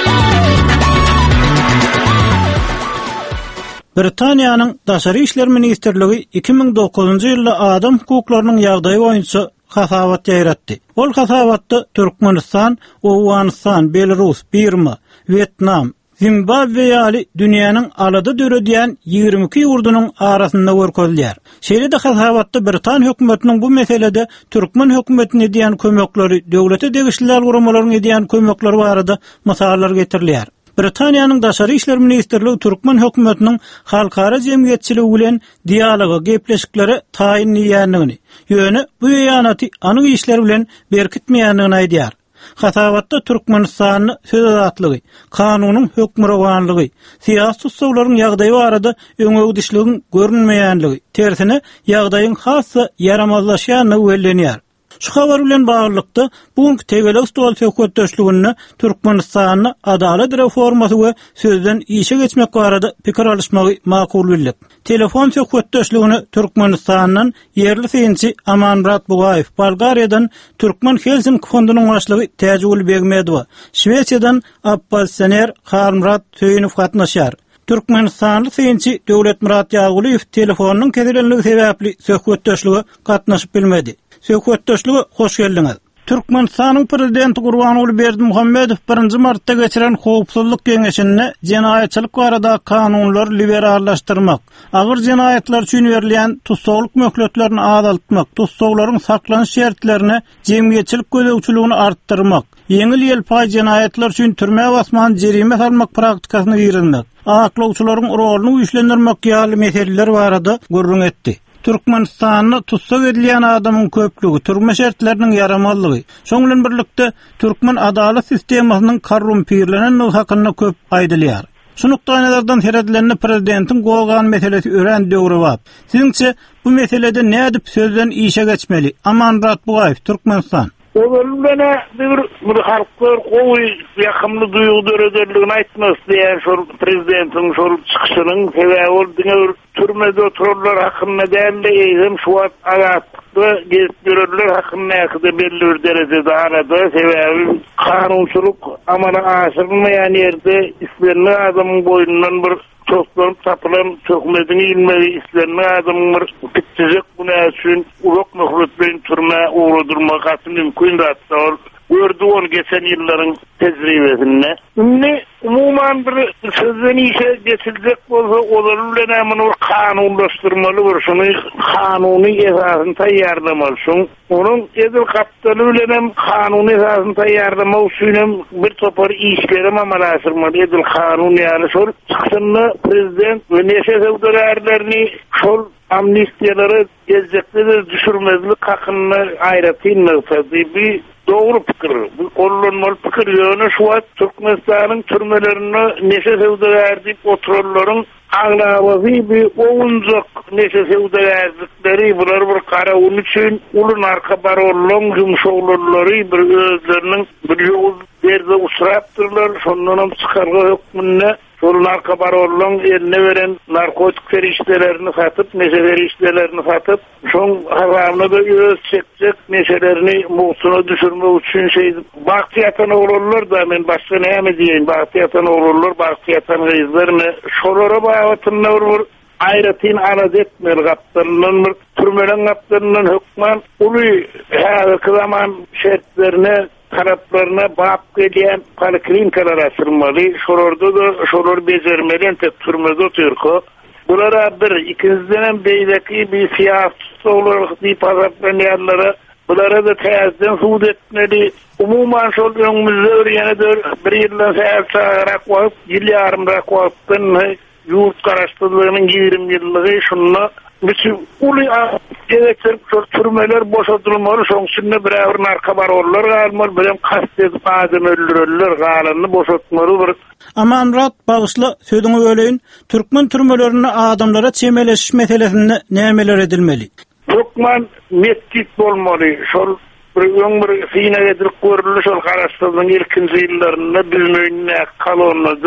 Speaker 1: Britaniýanyň Daşary işler ministrligi iki ming dokuzunçy ýylda adam hukuklarynyň ýagdaýy boýunça hasabat ýaratdy. Ol hasabatda Türkmenistan, Awganistan, Belarus, Birma, Vietnam, Zimbabwe ýaly dünýäniň alady döredýän ýygrimi iki ýurdunyň arasynda görkezilýär. Şeýle-de hasabatda Britan hökümetiniň bu meselede Türkmen hökümetine diýen kömekleri, döwlete degişliler guramalaryna diýen kömekleri barada masalar getirilýär. Britaniýanyň Daşary işler ministrligi Türkmen hökümetiniň halkara jemgyýetçiligi bilen dialoga, gepleşikleri taýinlýändigini, ýöne bu ýanaty anyk işler bilen berkitmeýändigini aýdýar. Hasabatda Türkmenistanyň söz azatlygy, kanunyň hökmürawanlygy, siýasy tutsawlaryň ýagdaýy barada öňegdişligiň görünmeýänligi, tersine ýagdaýyň hassa yaramazlaşýanyny wellenýär. Şu habar bilen baglykda bugünkü Tegelik Stol söhbetdeşligini Türkmenistanyň adalet reformasy we sözden işe geçmek barada pikir alışmagy makul bildik. Telefon söhbetdeşligini Türkmenistanyň yerli feýinçi Amanrat Bugaýew, Bolgariýadan Türkmen Helsinki fondunyň başlygy Täjgül Begmedow, Şwesiýadan Abbas Sener Harmrat Söýünow gatnaşýar. Türkmenistanly feýinçi Döwlet Murat Ýagulyýew telefonynyň keselenligi sebäpli söhbetdeşligi gatnaşyp bilmedi. Söhbetdeşligi hoş geldiňiz. Türkmenistanyň prezidenti Gurbanuly Berdimuhammedow birinji martda geçiren howpsuzlyk geňeşinde jenaýetçilik barada kanunlar liberallaşdyrmak, agyr jenaýetler üçin berilýän tutsawlyk möhletlerini azaltmak, tutsawlaryň saklanyş şertlerini, jemgyýetçilik gözegçiligini artdyrmak, yeňil ýelpay jenaýetler üçin türme basman jerime salmak praktikasyny ýerlenmek, aklawçylaryň roluny güýçlendirmek ýaly meseleler barada gurrun etdi. Türkmenistanyny tutsa edilýän adamyň köplügi, türme şertleriniň yaramazlygy, şoň bilen birlikde Türkmen adalet sistemasynyň korrumpirlenenligi hakynda köp aýdylýar. Şu nukdaýlardan teredilenli prezidentin goýgan meselesi ören döwri bap. Siziňçe bu meselede nädip sözden işe geçmeli? Amanrat Bugaýew, Türkmenistan.
Speaker 5: Oğlumdana bir, bir halklar kowy ýakymly duýgu döredirligini aýtmas diýen şol prezidentin şol çykyşynyň sebäbi boldyňy türmede otururlar hakynda däli eýdim şu wagt agatly gezdirler hakynda ýakda belli bir derejede arada sebäbi kanunçylyk amana aşyrylmaýan ýerde islenme adamyň boýundan bir çoklanıp tapılan çökmediğini ilmeyi islenme adamın bitecek buna üçün ulak möhletlerin türme uğradırma katı mümkün de hatta ol. Gördü onu geçen yılların tecrübesinde. Şimdi umuman bir sözden işe geçilecek olsa olarıyla hemen o kanunlaştırmalı var. Şunu kanuni esasını tayyarlamalısın. Onun edil kaptanıyla hem kanuni esasını tayyarlamalısın. Bir topar işlerim amalaştırmalı. Edil kanuni yani şol çıksınlı prezident ve neşe sevdilerlerini şol amnistiyaları gezecekleri düşürmezlik hakkında ayratayım tabii bir doğru fikir. Bu kollanmalı fikir yönü şu an Türkmenistan'ın türmelerini neşe sevdilerdik otururların ağlavazı bir oyuncak neşe sevdilerlikleri bunlar bir karavun için ulun arka barollon yumuşoğulları bir özlerinin bir yol derde usrattırlar sonundan çıkarga hükmünde Solun arka barollon eline veren narkotik feriştelerini satıp, neşe feriştelerini satıp, son haramını da öz çekecek neşelerini muhtuna düşürme için şey, baktı yatan oğulurlar da ben başka ne mi diyeyim, baktı yatan oğulurlar, baktı yatan kızlarını, şolara bağlatın ne olur, ayratin anad etmeli kaptanının, türmelen kaptanının hükman, ulu her zaman şertlerine, taraflarına bağıp gelen poliklinikalar açılmalı. Şororda da şoror becermeden tek türmede Türk'ü. Bunlara bir, ikinciden beydeki bir siyasi olarak bir pazartlanyanlara bunlara da teyazden hud etmeli. Umuman şol önümüzde öğrenedir. Bir yıldan seyir çağırarak vakıp, yıl yarımrak vakıptan yurt karıştırılığının yirmi yıllığı şunla bütün ulu gerektir türmeler boşaltılmalı, son şimdi birer arka barollar galmalı, birer kastedip adam öldürürler, galanını boşaltmalı.
Speaker 1: Amanrat bağışla sözünü öleyin, Türkmen türmelerine adamlara çemeleşiş meselesinde nemeler edilmeli?
Speaker 5: Türkmen metkit olmalı, şol bir ömür fiyine edilip görülü şol karıştırdığın ilkinci yıllarında bizim önüne kalonladı.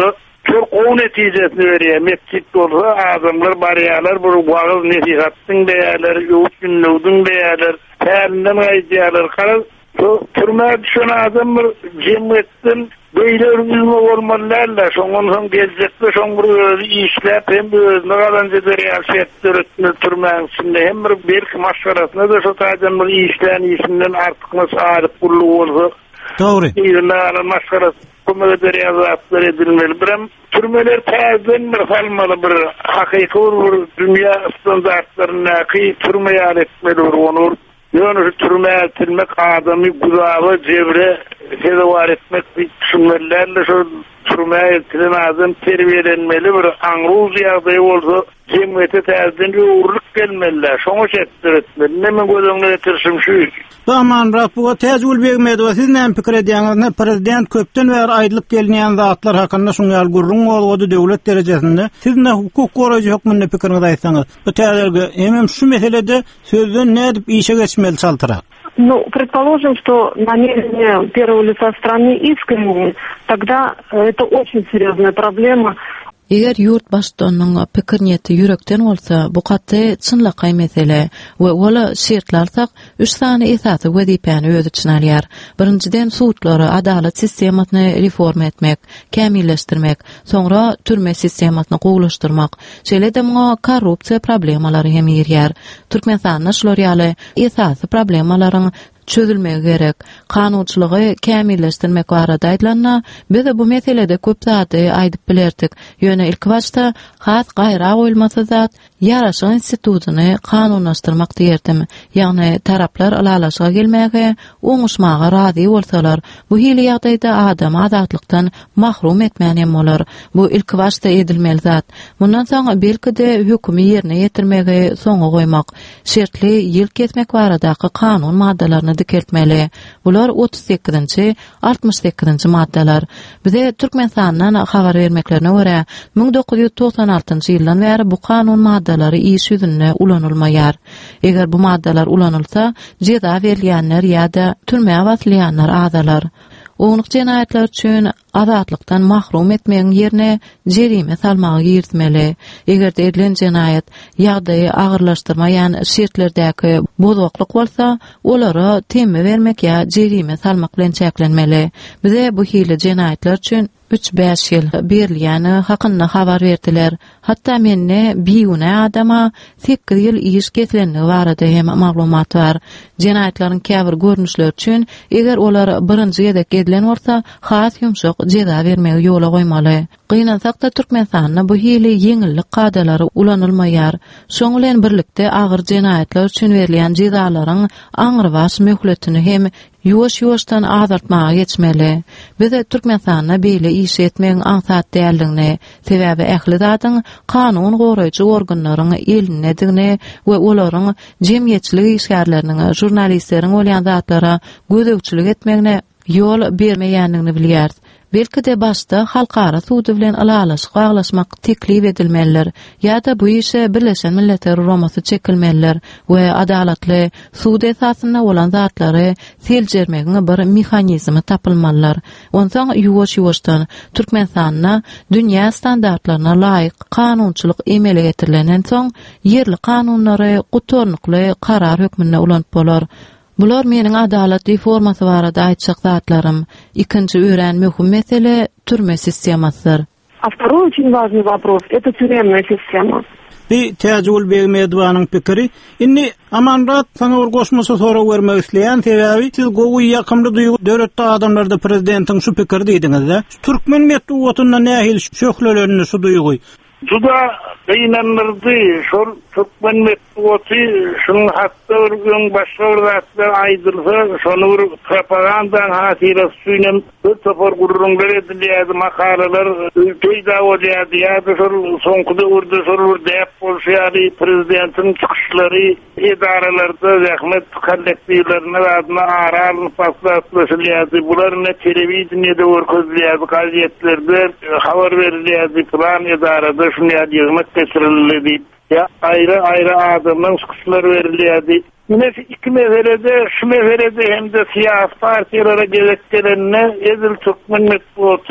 Speaker 5: çok o neticesini veriyor. Mescit olsa adamlar bariyalar, bu vağız nesihattın değerleri, yoğut günlüğün değerleri, telinden aydiyalar, karar, türmeye düşen adamlar cemiyettin, böyle örgülme olmalılarla, son son gelecekte, son bir işler, hem bir özüne kalanca da riyasetler ötünü türmeyen içinde, hem bir belki maşkarasına da şu adamlar işlerin işinden artık nasıl ağrıp bullu olsa,
Speaker 1: doğru.
Speaker 5: İzleyen maşkarası, kumada da riyazatlar edilmeli. Bir türmeler tezden bir falmalı, bir hakiki bir dünya standartlarına ki türmeye aletmeli olur. Yani türmeye etilmek adamı gudava cebre sedavar etmek düşünmelerle şu türmeye etilen adam terbiyelenmeli bir anruz yağdayı olsa cemiyete tezden uğurluk gelmeliler. Şonuç ettiretmeli. Nemin gözümle getirsim şu.
Speaker 1: Aman Rabbuga tezgül begmedi we siz näme pikir edýäňiz? Prezident köpden bäri aýdylyp gelýän zatlar hakynda şuňal gurrun boldy döwlet derejesinde. Siz näme hukuk goraýjy hökmünde pikiriňizi aýtsaňyz. Bu täzelge hem şu meselede sözden nädip işe geçmeli çaltyrak?
Speaker 9: Ну, предположим, что намерения первого лица страны искренние, тогда это очень серьезная проблема.
Speaker 7: Eger yurt başdanlyň pikir niyeti yürekden bolsa, bu gaty çynlykay mesele we ola şertlarsak üç sany esasy wezipany öz içine alýar. Birinciden suwtlary adalet sistematyny reform etmek, kämilleşdirmek, soňra türme sistematyny gowlaşdyrmak, şeýle-de muňa korrupsiýa problemalary hem ýerýär. Türkmenistanyň şolary ýaly esasy problemalaryň çözülmegi gerek. Kanunçylygy kämilleşdirmek barada aýdylanna, biz de bu meselede köp zady aýdyp bilerdik. Ýöne ilk başta has gaýra goýulmasa zat ýaraşyk institutyny kanunlaşdyrmak diýerdim. Ýagny taraplar alalaşyga gelmäge, oňuşmaga razy bolsalar, bu hili ýagdaýda adam azatlykdan mahrum etmänem bolar. Bu ilk başta edilmeli zat. Mundan soň belki-de hökümi ýerine ýetirmege soňa goýmak, şertli ýyl kesmek baradaky kanun maddalaryny dikeltmeli. Bular otuz sekizinci, altmış sekizinci maddeler. Bize Türkmenistan'dan habar vermeklerine göre bin dokuz yüz doksan altıncı ýyldan bäri bu kanun maddelary iş ýüzüne ulanylmaýar. Eger bu maddeler ulanylsa, jeza berilýänler ýa-da türmeye basylýanlar azalar. Oňluk jenaýatlar üçin azatlykdan mahrum etmegiň ýerine jerime salmagy giýirmeli. Eger edilen jenaýat ýagdaýy agyrlaşdyrmaýan şertlerdäki bozgaklyk bolsa, olara temme bermek ýa jerime salmak bilen çäklenmeli. Bize bu hili jenaýatlar üçin üç beş ýyl berilýäni hakynda habar berdiler. Hatda menne biýune adama sekiz ýyl iş kesilenligi barada hem maglumat bar. Jenaýatlaryň käbir görnüşleri üçin eger olar birinji gedek edilen bolsa, has ýumşak jeza bermegi ýola goýmaly. Gynansak-da Türkmenistanyň bu hili ýeňillik gadalary ulanylmaýar. Şoň bilen birlikde agyr jenaýatlar üçin berilýän jezalaryň aňyrbaş möhletini hem ýuwaş-ýuwaşdan azaltmaga geçmeli. Biz de Türkmenistanyna beýle iş etmegiň aňsat däldigini, sebäbi ähli zatyň kanun goraýjy organlaryň elindedigini we olaryň jemgyýetçilik işgärleriniň, jurnalistleriň bolýan zatlara gözegçilik etmegine ýol bermeýändigini bilýär. Belki de başta halkara sudy bilen alalaşyk baglaşmak teklip edilmeliler ýa-da bu işe Birleşen Milletler Romasy çekilmeliler we adalatly sudy esasyna bolan zatlary seljermegiň bir mexanizmi tapylmalylar. Ondan ýuwaş-ýuwaşdan Türkmenistanyna dünýä standartlaryna laýyk kanunçylyk emele getirilenden soň ýerli kanunlary gutornukly karar hökmüne ulanyp bolar. Bular meniň adalet reformasy barada aýtjak zatlarym. Ikinji öýren möhüm mesele türme sistemasydyr.
Speaker 9: А второй очень важный вопрос – это тюремная система.
Speaker 1: Bir täjül begmedwanyň pikiri, inni amanrat sana urgoşmasa sonra görmek isleýän sebäbi siz gowy ýakymly duýgu döwletde adamlarda prezidentiň şu pikiri diýdiňiz-de. Türkmen medeniýetinde nähil şöhlelerini şu duýgy.
Speaker 5: Juda gynanyrdy, şol Türkmen medeniýeti şuň hatda örgün başga zatlar aýdylsa, şonu propaganda hasira süýnem töpör gurrunlar edilýär, makalalar peýda bolýar, ýa-da şol soňky urdu şol däp bolýar, prezidentiň çykyşlary edaralarda zähmet kollektivlerine adına aral paslatlaşylýar. Bular ne telewizionyada görkezilýär, gazetlerde habar berilýär, plan edarada şuňa ýygmak geçirildi. Ya ayrı ayrı adamın çıkışlar verilýärdi. Yine iki meselede, şu meselede hem de siyasi partilara gerekçelerine Edil Türkmen Medeniýeti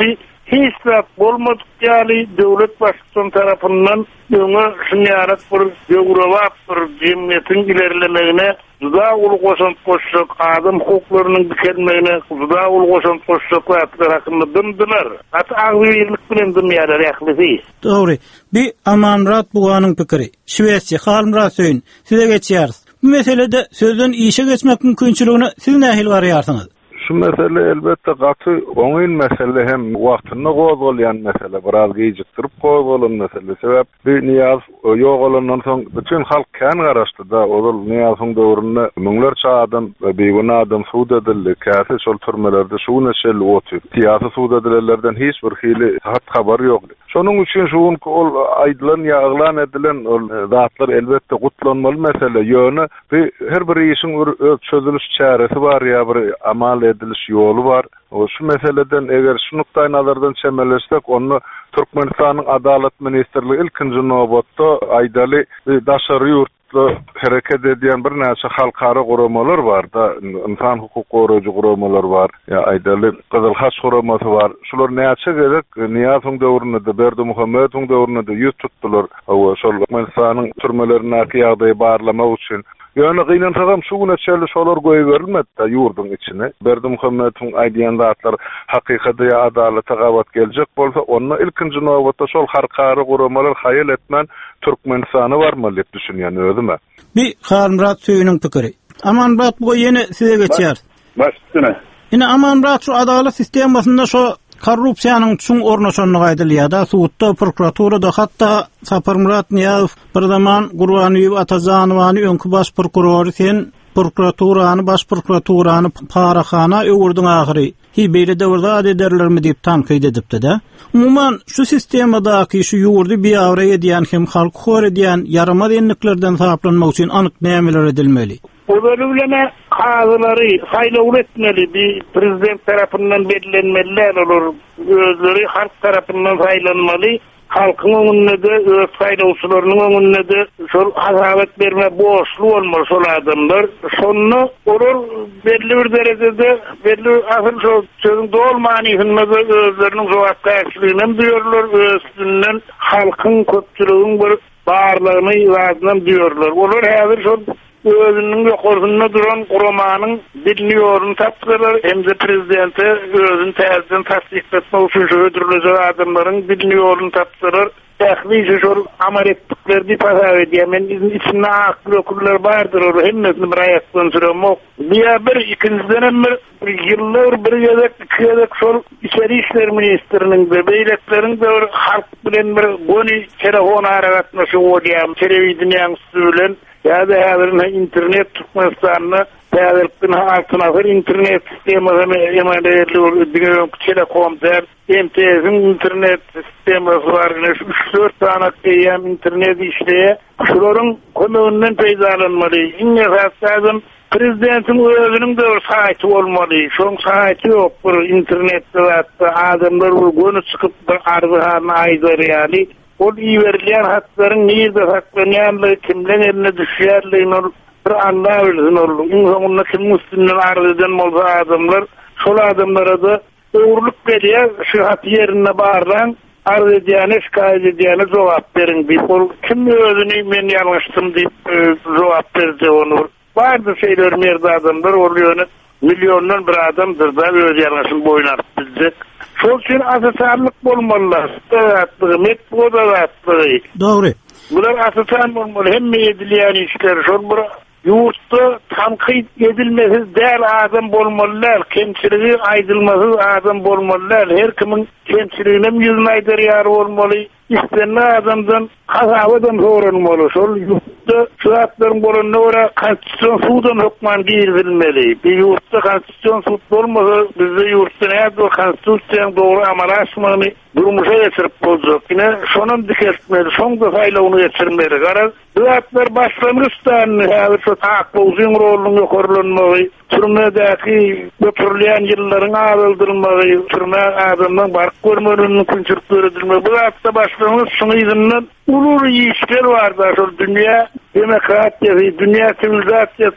Speaker 5: hiç zat bolmadyk ýaly döwlet başçysynyň tarapyndan öňe şunýarak bir ýograp bir jemgyýetiň ilerlemegine da ul goşan koşsak adam hukuklarynyň dikelmegine da ul goşan koşsak wagtlar hakynda dymdylar. At agwyrlyk bilen dünýäde ýaklysy.
Speaker 1: Dogry. Bir Amanrat buganyň pikiri. Şwesiýa Halmrat söýün. Size geçýär. Bu meselede sözden işe geçmek mümkinçiligini siz nähil garaýarsyňyz?
Speaker 10: Şu mesele elbette gaty oňyn mesele hem wagtyny gozgalayan mesele, biraz gejikdirip goýulan mesele. Sebäp bir Niyaz ýogalandan soň bütün halk kän garaşdy da ol Niyazyň döwründe müňlerçe adam we beýguna adam suud edildi. Käse şol türmelerde şu neşel otup, tiýasy suud edilenlerden hiç bir hili hat habar ýokdy. Şonuň üçin şuň ol aýdylan ýaglan edilen ol zatlar elbette gutlanmaly mesele. Ýöne her bir işiň öz çözülüş çäresi bar ýa bir amal ediliş ýolu bar. O şu meseleden eger şu nukdaý nazardan çemeleşsek onu Türkmenistanyň Adalet Ministrligi ilkinji nowbatda aýdaly daşary ýurtda hereket edýän bir näçe halkara guramalar bar da, insan hukuk goraýjy guramalar bar, ýa aýdaly Gyzyl Haç guramasy bar. Şular näçe gerek Niyazyň döwründe, Berdimuhammedowyň döwründe ýüz tutdular. O şol Türkmenistanyň türmelerine ýagdaý barlamak üçin. Ýöne gynançagam şu neçeli şolar goýup berilmedi da ýurduň içine. Berdimuhammedowyň aýdýan zatlar hakykatda ýa adalata gabat geljek bolsa, onu ilkinji nowbatda şol harkary guramalar haýal etmän Türkmenistany barmy diýip düşünýän özüme. Bir
Speaker 1: Halmrat söýüniň pikiri. Amanrat bu ýene size geçýär.
Speaker 5: Başçyna.
Speaker 1: Ine Amanrat şu adalet sistemasynda şu korrupsiýanyň çuň ornaşanyny gaýdylýar-da, suwutda, prokuraturada, hatda Saparmurat Niýazow bir zaman Gurbanyýew Atazanowany öňkü baş prokurory sen prokuraturany, baş prokuraturany paraxana öwürdiň ahyry. Hi beýle döwürde adederlermi diýip tanqid edipdi-de. Umumyň şu sistemadaky şu ýurdy biýawra edýän hem halk hor edýän yaramaz enliklerden saplanmak üçin anyk nämeler edilmeli?
Speaker 5: Bu bölümleme kağıtları sayılı etmeli, bir prezident tarafından belirlenmeliler olur. Özleri halk tarafından sayılanmalı. Halkın önüne de, öz sayılavçılarının önüne de şol hasabat verme boşluğu olmalı şol adamlar. Sonunu olur belli bir derecede, belli asıl şol sözün doğulmani hınmada özlerinin cevap karşılığından diyorlar. Özlerinden halkın köpçülüğün bir bağırlığını ivazından diyorlar. Olur hazır şol özünün yokorsununa duran kuramanyň dilini ýorun tapdylar, hem de prezidenti özüni täzeden tasdik etmek üçin şu ödürlüjek adamlaryň dilini ýorun tapdylar. Tähliýe şol amal etdikleri pasaw edýän içinde akly okurlar bardyr, hemmesini bir aýakdan süremok. Bir bir ikinciden bir ýyllar bir ýerek iki şol içeri işler ministriniň de beýlekleriň de halk bilen bir goni telefon aragatnaşy bolýan, telewizioniýanyň bilen ya da hazırın internet Türkmenistan'na täzirlikden altına bir internet sistemini emanerli diýen telekomlar, M T S'in internet sistemi var. üç dört tane diýen internet işleýär. Şolaryň kömeginden peýdalanmaly. Iň esasy prezidentin özüniň de bir saýty bolmaly. Şoň saýty ýok, bir internetde adamlar gönü çykyp arzyhany aýdarýaly. O iýerleýän hatlaryň näde saklanýanlygy, kimden eline düşýärligini bir anlaýarsyň ol. Iňe kim üstünden arzydan bolsa adamlar, şol adamlara da öwrülük berýär, şu hat ýerine barlan, arz edýäne, şikayet edýäne jogap beriň diýip, kim özüni men ýalňyşdym diýip jogap berdi onu. Bardy şeýler merde adamlar bolýar, milyonlar bir adamdyr da öz ýalňyşyny boýnap biljek. Şol üçin asasanlyk bolmalylar. Döwletli, metboda döwletli.
Speaker 1: Dogry.
Speaker 5: Bular asasan bolmaly. Hemme edilýän işler şol bir ýurtda tanqid edilmesiz däl adam bolmalylar. Kemçiligi aýdylmasy adam bolmalylar. Her kimiň kemçiligine ýüzüne aýdarýar bolmaly. İstenen adamdan hasabadan soranmaly. Şol ýurtda şuatlaryň bolanyna görä konstitusiýon suwdan hukman girilmeli. Bir ýurtda konstitusiýon suwd bolmasa, bizde ýurtda näde konstitusiýaň dogry amal aşmagyny durmuşa geçirip boljak. Ine şonun dikeltmeli, şoňda saýlawyny geçirmeli. Garaz, döwletler başlangyçdan häzir şu taýyň roluny ýokarlanmagy, türmedäki götürilýän ýyllaryň aýdylmagy, türme adamdan bark görmegini künçürtdirilmeli. Bu hafta başlangyç şoň ýygynyň ulur işler bar da şol dünýä demokratiýasy, dünýä sivilizasiýasyna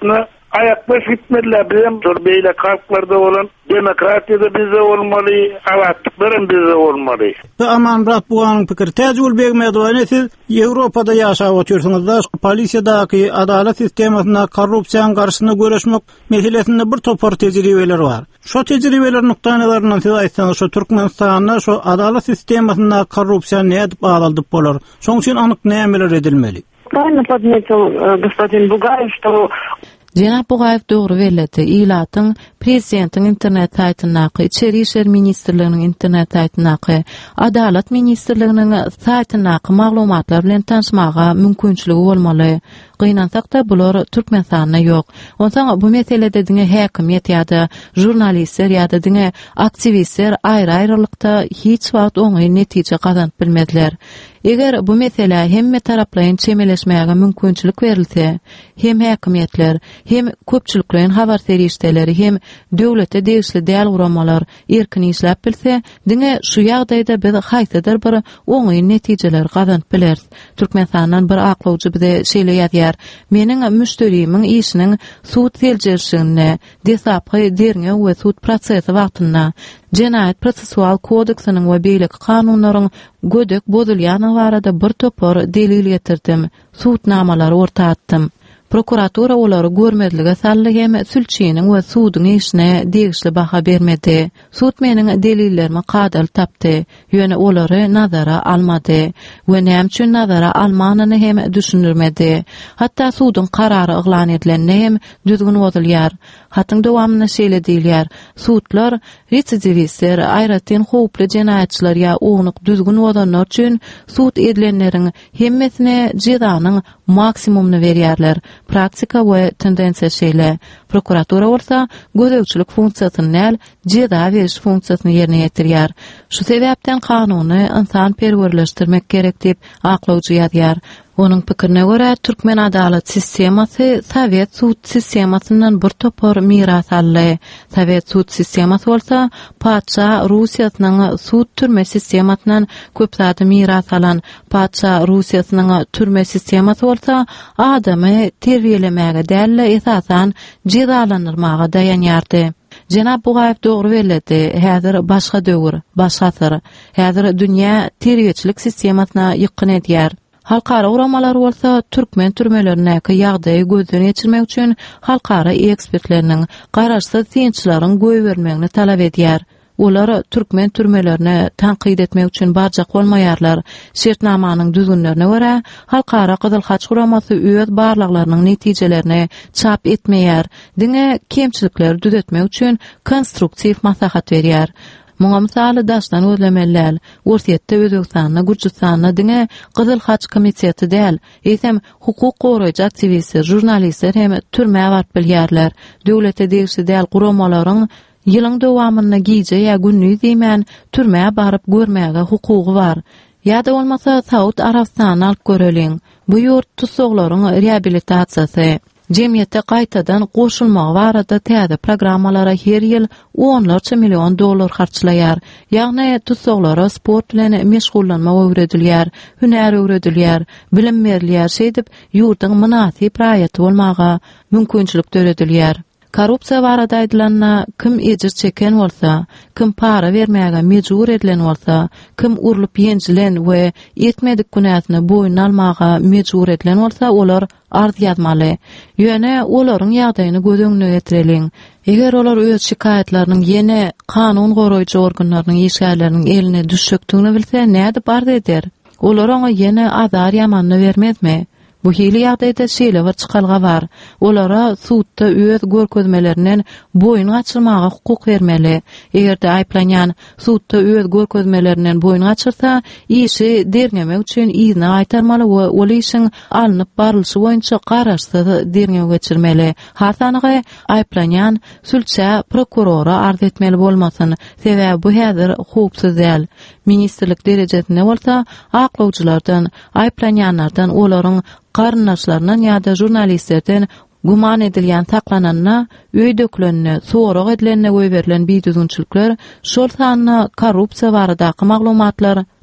Speaker 5: ayakbaş gitmediler. Bizim beyle kalklarda olan demokratiyada bize olmalı, avatlıkların bize olmalı.
Speaker 1: Aman Murat buğanın pikir. Tecrübül begmedi siz Avrupa'da yaşap otursunuz da polisiyadaki adalet sistemasında korrupsiyan karşısında görüşmek meselesinde bir topar tecrübeler var. Şu tecrübeler noktalarından siz aytsanız şu Türkmenistan'da şu adalet sistemasında korrupsiyan ne edip ağladıp bolar. Şoň üçin anyk nämeler edilmeli?
Speaker 9: Правильно подметил э, господин Бугаев, что
Speaker 7: Cenab Bugayev doğru verledi. İlatın Prezidentin internet saytyndaky, İçeri işler ministrliginiň internet saytyndaky, Adalet ministrliginiň saytyndaky maglumatlar bilen tanışmaga mümkinçiligi bolmaly. Gynansak da bular Türkmenistanda yok. Ondan bu meselede diňe häkimiyet ýa-da jurnalistler ýa-da diňe aktivistler aýry-aýrylykda hiç wagt oňy netije gazanyp bilmediler. Eger bu mesele hemme taraplaryň çemeleşmäge mümkinçilik berilse, hem häkimiýetler, hem köpçüliklerin habar serişdeleri, hem döwlete degişli däl guramalar erkin işläp bilse, diňe şu ýagdaýda biz haýsydyr bir oňy netijeler gazanyp bileriz. Türkmenistandan bir aklawjy bize şeýle ýazýar: "Meniň müşterimiň işiniň suud seljerşigine, desapy derňe we suud prosesi wagtynda Cinayet Prosesual Kodeksiniň we beýleki kanunlaryň gödek bozulýany barada bir topar delil getirdim. Suudnamalary ortatdym. Prokuratura olary görmedlige sally hem sülçiniň we suudyň işine degişli baha bermedi. Suud meniň delillerimi kadal tapdy. Ýöne olary nazara almady we näme üçin nazara almanyny hem düşünürmedi. Hatda suudyň karary eglan edilende hem düzgün bozulýar. Hatyň dowamyny şeýle diýilýär: suudlar residivistler, aýratyn howply jinayetçiler ýa onyk düzgün bolanlar üçin suud edilenleriň hemmesine jezanyň maksimumny berýärler. Praktika we tendensiýa şeýle. Prokuratura bolsa gözegçilik funksiýasyny näl, jeza beriş funksiýasyny ýerine ýetirýär. Şu sebäpden kanuny insan perwerleşdirmek gerek diýip aklawjy ýazýar. Onun pikirine göre Türkmen adalet sistemasy Sovet suud sistemasyndan bir topar miras aldy. Sovet suud sistemasy bolsa Paça Russiýasynyň suud türme sistemasyndan köp zady miras alan. Paça Russiýasynyň türme sistemasy bolsa adamy terbiýelemäge däl esasan jezalandyrmaga dayanýardy. Cenab Bugayev doğru verledi. Häzir başga döwür, başga syr. Häzir dünýä terbiýeçilik sistemasyna ýykyn edýär. Halkara uramalar bolsa Türkmen türmelerine ýagdaýy gözden geçirmek üçin halkara ekspertleriniň garaşsyz synçylaryň goý bermegini talap edýär. Olar Türkmen türmelerine tanqid etmek üçin barjak bolmaýarlar. Şertnamanyň düzgünlerine görä halkara Gyzyl Haç uramasy öz barlaklarynyň netijelerini çap etmeýär. Diňe kemçilikler düzetmek üçin konstruktiw maslahat berýär. Muňa misaly daşdan özlemeler, Ursiýetde Özbekistanyna, Gürjistanyna diňe Gyzyl Haç komiteti däl, eýsem hukuk goraýjy aktivistler, jurnalistler hem türmäge barp bilýärler. Döwlete degişli däl guramalaryň ýylyň dowamyna giýje ýa günlük diýmän türmäge baryp görmäge hukugy bar. Ýa-da bolmasa Saud Arabistanyny alyp göreliň. Bu ýurt tutsaglaryň reabilitasiýasy, Cemiyete gaýtadan goşulmagy barada täze programmalara her ýyl onlarça million dollar harçlaýar. Ýagny tutsaglara sport bilen meşgullanma öwredilýär, hünär öwredilýär, bilim berilýär şeýdip ýurtyň münasip raýaty bolmaga mümkinçilik töredilýär. Korrupsiýa barada aýdylanna kim ejir çeken bolsa, kim para bermäge mejbur edilen bolsa, kim urulyp ýenjilen we etmedik günäsini boýuna almaga mejbur edilen bolsa, olar arz ýazmaly. Ýöne olaryň ýagdaýyny göz öňüne getireliň. Eger olar öz şikaýetlerini ýene kanun goraýjy organlarynyň işgärleriniň eline düşükdigini bilse, näde bar eder? Olar oňa ýene azar ýamanyny bermezmi? Bu hili ýagdaýda şeýle bir çykalga bar. Olara suudda öz görkezmelerinden boyun gaçyrmaga hukuk bermeli. Egerde aýplanýan suudda öz görkezmelerinden boyun gaçyrsa, işi derňemek üçin izne aýtarmaly we ol işiň alınıp barylşy boýunça garaşsyz derňew geçirmeli. Hasanygy aýplanýan sülçä prokurora arz etmeli bolmasyn. Sebäbi bu häzir hukuksyz däl. Ministrlik derejesinde bolsa aklawjylardan, aýplanýanlardan olaryň garnaşlarynyň ýa-da jurnalistlerden guman edilýän saklananna, öý döklenine, sorak edilenine goý berilen biýdüzünçilikler, şol sanyna korrupsiýa baradaky maglumatlar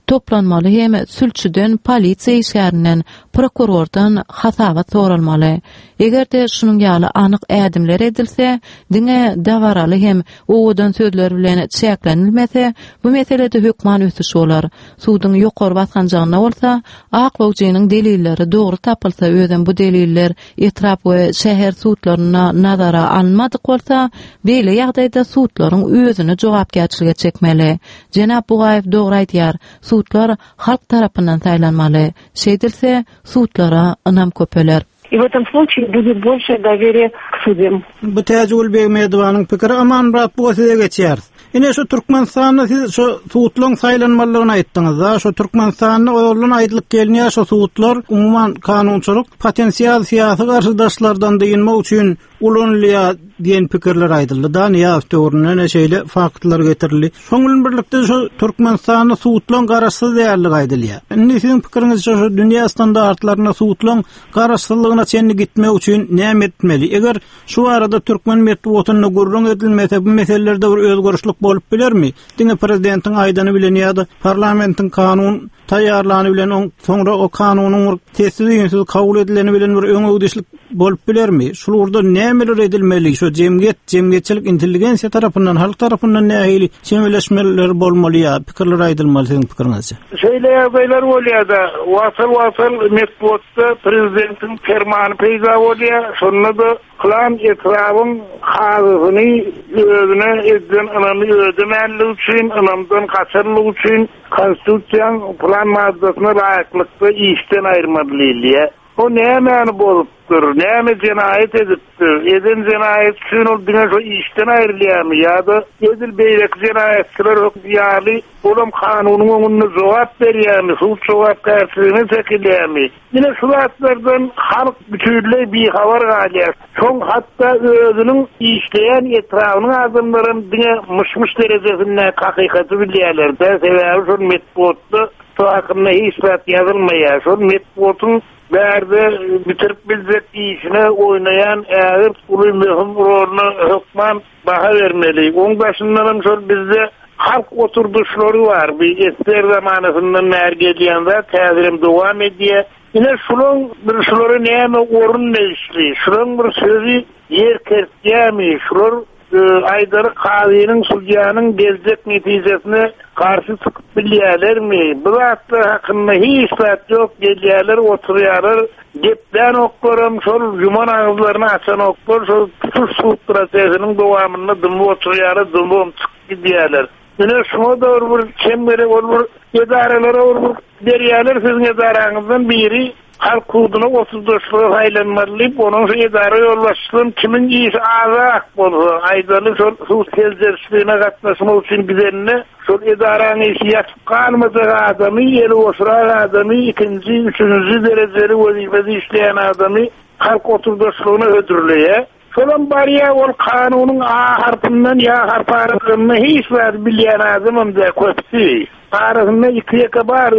Speaker 7: toplanmaly hem sülçüden polisiýa işgärinden prokurordan hasabat sorulmaly. Egerde şunuň ýaly anyk ädimler edilse, diňe dawaraly hem owadan sözler bilen çäklenilmese, bu meselede hökman ösüş bolar. Suwdyň ýokary basganjagyna bolsa, aklawjynyň delilleri dogry tapylsa, özüm bu deliller etrap we şäher suwtlaryna nazara almadyk bolsa, beýle ýagdaýda suwtlaryň özüni jogapkärçilige çekmeli. Jenap Bugaýew dogry aýtýar. Suwtlar halk tarapyndan saýlanmaly. Şeýdilse, suwtlara ynam köpeler.
Speaker 9: И в этом случае будет больше доверия к судьям.
Speaker 1: Bu Täjül Begmedowanyň pikiri aman rat bu söze geçýär. Ine şu Türkmenistanyň siz şu suwtlaryň saýlanmalygyny aýtdyňyz da, şu Türkmenistanyň oýulan aýdylyk gelýär şu suwtlar umuman kanunçylyk potensial siýasy garşydaşlardan diýilmek üçin ulanylýa diýen pikirler aýdyldy da, niýe töwrüne ne şeýle faktlar getirildi. Şoňul birlikde şu Türkmenistanyň suwtlaryň garaşsyz däligi aýdylýar. Indi siziň pikiriňiz şu dünýä standartlaryna suwtlaryň garaşsyzlygyna çenli gitmek üçin näme etmeli? Eger şu arada Türkmen metbuatyny gurrun edilmese bu meselelerde bir özgörüşlik bolup bilermi? Diňe prezidentiň aýdany bilen ýa-da parlamentiň kanun taýýarlany bilen soňra o kanunyň tesiri kabul edileni bilen bir öňüdüşlik bolup bilermi? Şurada nämeler edilmeli? Şu jemgyýet, jemgyýetçilik intelligensiýa tarapyndan, halk tarapyndan nähili çemeleşmeler bolmaly ýa pikirler aýdylmaly siziň pikiriňizçe?
Speaker 5: Şeýle ýagdaýlar bolýar-da, wasal-wasal metbuatda prezidentiň fermany peýda bolýar, şonda da klan etrabyň hazyny özüne edden anamy ödemäli üçin, anamdan kaçarlyk üçin konstitusiýaň plan maddasyna laýyklykda işden aýrmaly. O näme bolupdyr, näme jenaýet edipdir, eden jenaýet üçin ol diňe şu işden aýrylýarmy ýa-da edil beýlek jenaýetçiler ýaly olam kanunyň öňünde jogap berýärmi, suwt jogapkärçiligine çekilýärmi? Ýene şu wagtlardan halk bütünlei bir habar galýar. Şoň hatda özüniň işleýän etrabyny adamlaryň diňe myş-myş derejesinde hakykaty bilýärler-de, sebäbi şu metbuatda hakkında hiç rahat yazılmaya, şu metbuatın berde bitirip bilecek işine oynayan eğer ulu mühim rolunu hükman baha vermeli. Onun başından şu bizde halk oturduşları var. Bir esker zamanısından mergediyanda tezirim devam ediyor. Yine şunun bir şuları neyme orun ne işli? Şunun bir sözü yer kertiyemi? Şunun Aydarı Kavi'nin Sulciyanın gelecek neticesine karşı çıkıp bilýärler mi? Bu hatta hakkında hiç saat yok, gelýärler, oturýarlar, gepden oklarım, şol yuman ağızlarını açan oklar, şol tutuş suut prosesinin dowamında dımı oturýarlar, dımı çıkıp gidýärler. Yine şuna da bir çembere olur, edarelere olur, derýärler, sizin edaranızdan biri halk huduna otuz dörtlüğü haylanmalyp, onun şu idare yollaşsın, kimin işi azak bolsa, aydalı şu sezderçiliğine katlaşmak için gidenine, şu idarenin işi yatıp kalmadığı adamı, yeri osuran adamı, ikinci, üçüncü dereceli vazifesi işleyen adamı, halk otuz dörtlüğüne ödürlüyor. Şolan bariya ol kanunun A harfinden ya harf arasında hiç var bilýän adamım da köpsi. Arasında iki yaka bar,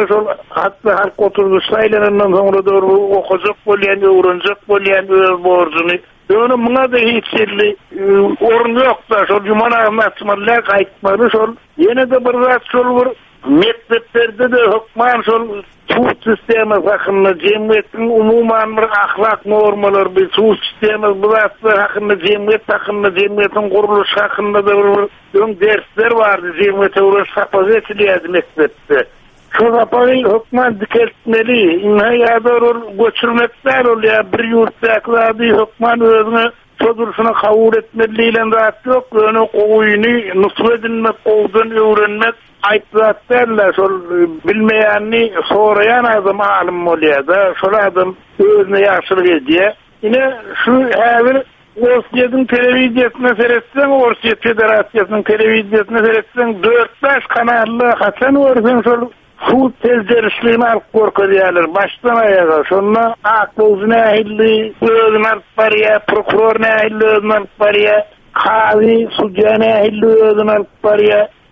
Speaker 5: hatta halk oturdu saylanından sonra doğru okuyacak bolýan, öwrenjek bolýan öz borcunu. Öňe muňa da hiç şerli orun yok da, şol juman ahmatçylar gaýtmaly, şol ýene de bir zat şol bir mektepleri de hukman şol suwt sistemi hakkında cemiyetiň umuman bir ahlak normalary, bir suwt sistemi bu hakkında cemiyet hakkında cemiyetiň guruluş hakkında da bir dersler vardy, cemiyete uğraş sapaz edilýärdi mektepde. Şu sapazı hukman dikeltmeli, inhaýada göçürmekler olýar, bir ýurtdaky hukman özüne sözürsüne kabul etmeliyle rahat yok. Öne koyunu nusret edilmek, kovdan öğrenmek aytlat derler. Şol bilmeyenini sorayan adam alim oluyor da. Şol adam özüne yaşlık ediyor. Yine şu her Orsiyetin televizyasına seyretsen, Orsiyet Federasyasının televizyasına seyretsen, dört beş kanallı haçan orsun şol suud tezderişliğini alıp korkuyorlar. Baştan ayağa. Şonuna aklı uzun ahilli, özün alıp bariye, prokuror ahilli özün alıp bariye, kavi, sucyan ahilli özün alıp bariye.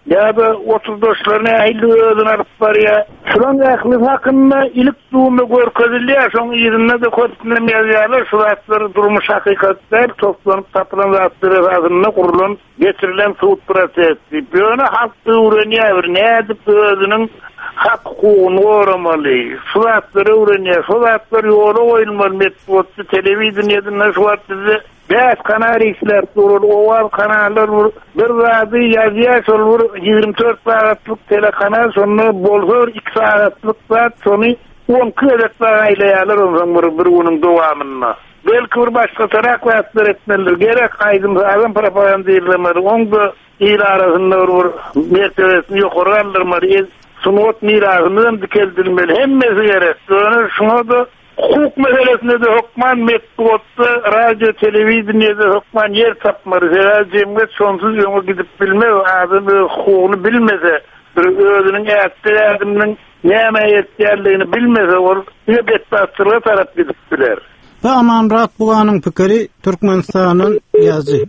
Speaker 5: Ya da otuz doşlarına aýly özüne alyp barýar. Şulan ähli hakynda ilik duýmy görkezilýär, şoň ýerinde de köpüne ýazýarlar, şu zatlar durmuş hakykatlar toplanyp tapylan zatlar arasynda gurulan geçirilen suut prosesi. Böyle halk öwrenýär, nädip özüniň hak hukukyny goramaly. Şu zatlar öwrenýär, şu zatlar ýola goýulmaly, metbutda telewizionyada şu zatlar Bäs kanarisler durur, oval kanallar bir zady ýazýar, şol ýygrimi dört saatlyk telekanal, şonu bolsor iki saatlyk zat, şonu on kırk aýlaýarlar oňa bir güniň dowamyna. Belki bir başga tarak wagtlar etmeler gerek, aýdym adam propaganda ýerlemeli, oňda ýyl arasynda bir mertebesini ýokarlandyrmaly, sunut mirasyny dikeldirmeli, hemmesi gerek. Şoňa da hukuk meselesinde de hukman metbutda, radyo, televizyonda hukman yer tapmary. Zira cemiyet sonsuz ýoňa gidip bilmez, adam hukukyny bilmese, bir özüniň ätdi adamyň näme ýetýärligini bilmese, ol ýetbästirge tarap gidip biler.
Speaker 1: Ve Amanrat Buganyň pikiri Türkmenistanyň ýazy.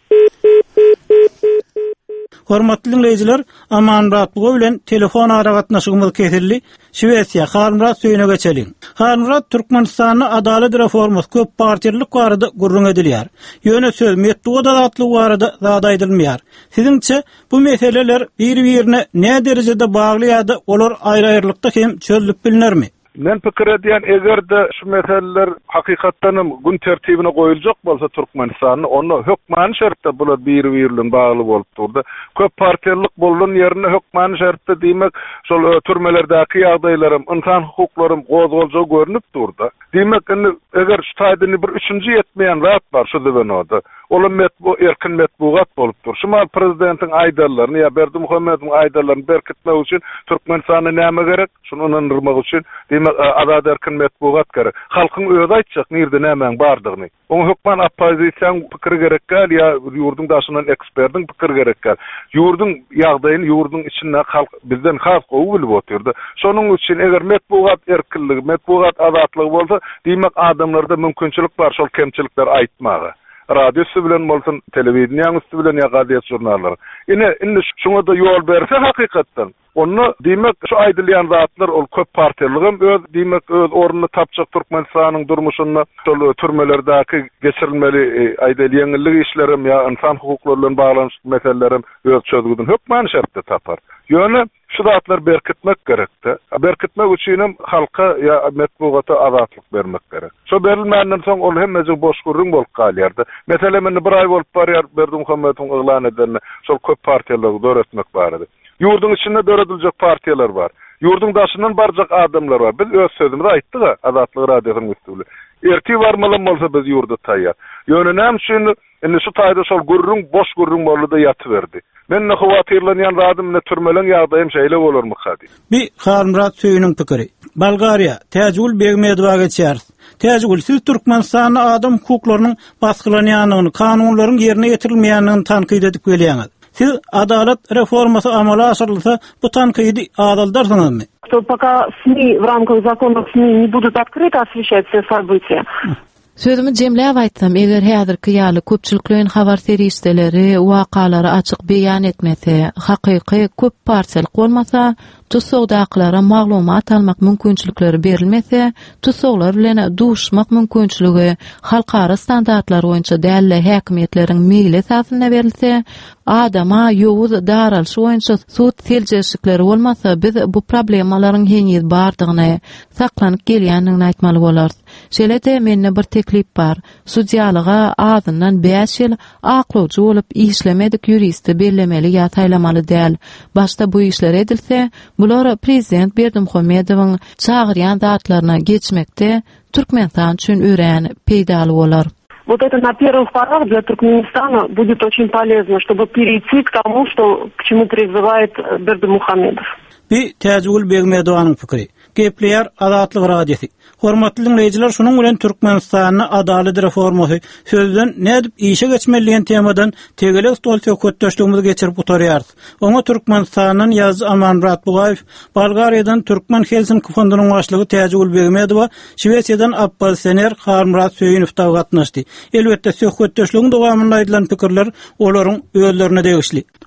Speaker 1: Hormatly dinleýijiler, Amanrat Buga bilen telefon aragatnaşygymyz kesildi. Şwesiýa Harmurat söýüne geçelim. Harmurat Türkmenistanyň adalet reformasy köp partiýalyk barada gurrun edilýär. Ýöne söz metduga dalatlyk barada zada edilmeýär. Siziňçe bu meseleler bir-birine näme derejede bagly ýa-da olar aýry-aýrylykda hem çözülüp bilinärmi?
Speaker 10: Men pikir edýän egerde şu meseleler hakykatdan gün tertibine goýuljak bolsa Türkmenistanyň onu hökman şertde bular bir-birine bagly bolup durdy. Köp partiýalyk bolan ýerine hökman şertde diýmek şol türmelerdäki ýagdaýlarym, insan hukuklarym gozgolja görünüp durdy. Diýmek eger şu taýdyny bir üçünji ýetmeýän zat bar şu debenoda. Olam metbu erkin metbugat bolup dur. Şumal prezidentiň aýdarlaryny ýa Berdimuhammedowyň aýdarlaryny berkitmek üçin Türkmenistana näme gerek? Şunu onandyrmak üçin azad erkin metbugat gerek. Halkyň özi aýtjak nirde näme bardygyny. Oň hökman oppozisiýan pikiri gerek gal ýa ýurdun daşynan ekspertiň pikiri gerek gal. Ýurdun ýagdaýyny ýurdun içinde halk bizden has gowy bilip oturdy. Şonuň üçin eger metbugat erkinligi, metbugat azatlygy bolsa, diýmek adamlarda mümkinçilik bar şol kemçilikler aýtmagy. Radyosu bilen bolsun, telewizionyňy bilen ýa gaziýet jurnallary. Ine indi şoňa da ýol berse hakykatdan. Onu diýmek şu aýdylýan zatlar ol köp partiýalygym öz diýmek öz ornuny tapjak Türkmenistanyň durmuşyny şol türmelerdäki geçirilmeli aýdylýanlyk işlerim ýa insan hukuklary bilen baglanyşly meselelerim öz çözgüdün hökman şertde tapar. Ýöne şu zatlar berkitmek gerekdi. Berkitmek üçin halka ýa metbugata azatlyk bermek gerek. Şo berilmenden soň ol hemmesi boş gurrun bolup galýardy. Mesele men bir aý bolup barýar Berdimuhammedowyň eglan edilýäni şol köp partiýalarga döretmek barady. Ýurdun içinde dörediljek partiýalar bar. Ýurdun daşyndan barjak adamlar bar. Biz öz sözümizde aýtdyk, Azatlyk radiosynyň üstüne. Erki barmaly bolsa biz ýurda taýýar. Ýöne näme üçin indi şu taýda şol gurrun boş gurrun boldy ýatyberdi. Men nähowatyrlanýan radym ne türmelen ýagdaýym şeýle bolarmy hadi.
Speaker 1: Bir Harmurat söýüniň pikiri. Bulgariýa Täjgül Begmedowa geçýär. Täjgül siz Türkmenistanyň adam hukuklarynyň baskylanýanyny, kanunlaryň ýerine ýetirilmeýänini tanqid edip gelýäňiz. Siz adalet reforması amala asırılsa bu tanqidi adaldarsınızmı?
Speaker 9: Что пока СМИ в рамках законов СМИ не будут открыто освещать все события.
Speaker 7: Sözümü jemläp aýtsam, eger häzirki ýaly köpçüliklerin habar seriýetleri, wakalary açyk beýan etmese, hakyky köp parçalyk bolmasa, tutsogdaklara maglumat almak mümkinçilikleri berilmese, tutsoglar bilen duşmak mümkinçiligi halkara standartlar boýunça dälle häkimetleriň meýli esasyna berilse, adama ýowuz daralşy boýunça suut seljeşikleri bolmasa, biz bu problemalaryň heňiz bardygyny, saklanyp gelýänini aýtmaly bolarys. Şeýle-de menne bir teklip bar. Sudiýalyga azyndan beş ýyl aklawjy bolup işlemedik ýuristi bellemeli ýa taýlamaly däl. Başda bu işler edilse, bular prezident Berdimuhammedowyň çagyrýan zatlaryna geçmekde Türkmenistan üçin ören peýdaly bolar.
Speaker 9: Вот это на первых порах для Туркменистана будет очень полезно, чтобы перейти к тому, что, к чему призывает Бердимухамедов.
Speaker 1: Bir Täjgül Begmedowanyň pikiri. Gepleýär Azatlyk radiosi. Hormatly dinleýijiler, şonuň bilen Türkmenistanyň adalet reformasy sözden nädip işe geçmeligen temadan tegele stol söhbetdeşligimizi geçirip oturýarys. Oňa Türkmenistanyň ýazgy Amanrat Bugaýew, Bulgariýadan Türkmen Helsinki fondunyň başlygy Täjgül Begmedowa, Şwesiýadan oppozisioner Harmurat Söýünow gatnaşdy. Elbetde söhbetdeşligiň dowamynda aýdylan pikirler olaryň özlerine degişli.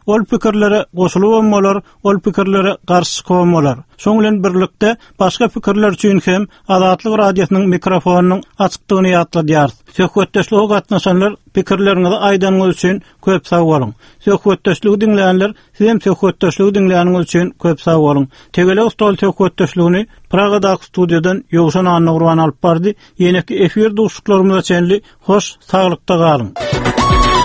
Speaker 1: ol pikirlere goşulup bolmalar, ol pikirlere garşy bolmalar. Şoň bilen birlikde başga pikirler üçin hem Azatlyk radiosynyň mikrofonunyň açykdygyny ýatladýar. Söhbetdeşlige gatnaşanlar pikirlerinizi aýdanyňyz üçin köp sag bolun. Söhbetdeşligi dinleýänler hem söhbetdeşligi dinleýäniňiz üçin köp sag bolun. Tegele ustol söhbetdeşligini Pragadaky studiodan Ýowşan Annurwan alyp bardy. Ýene-ki efir duşuklarymyza çenli hoş, saglykda galyň.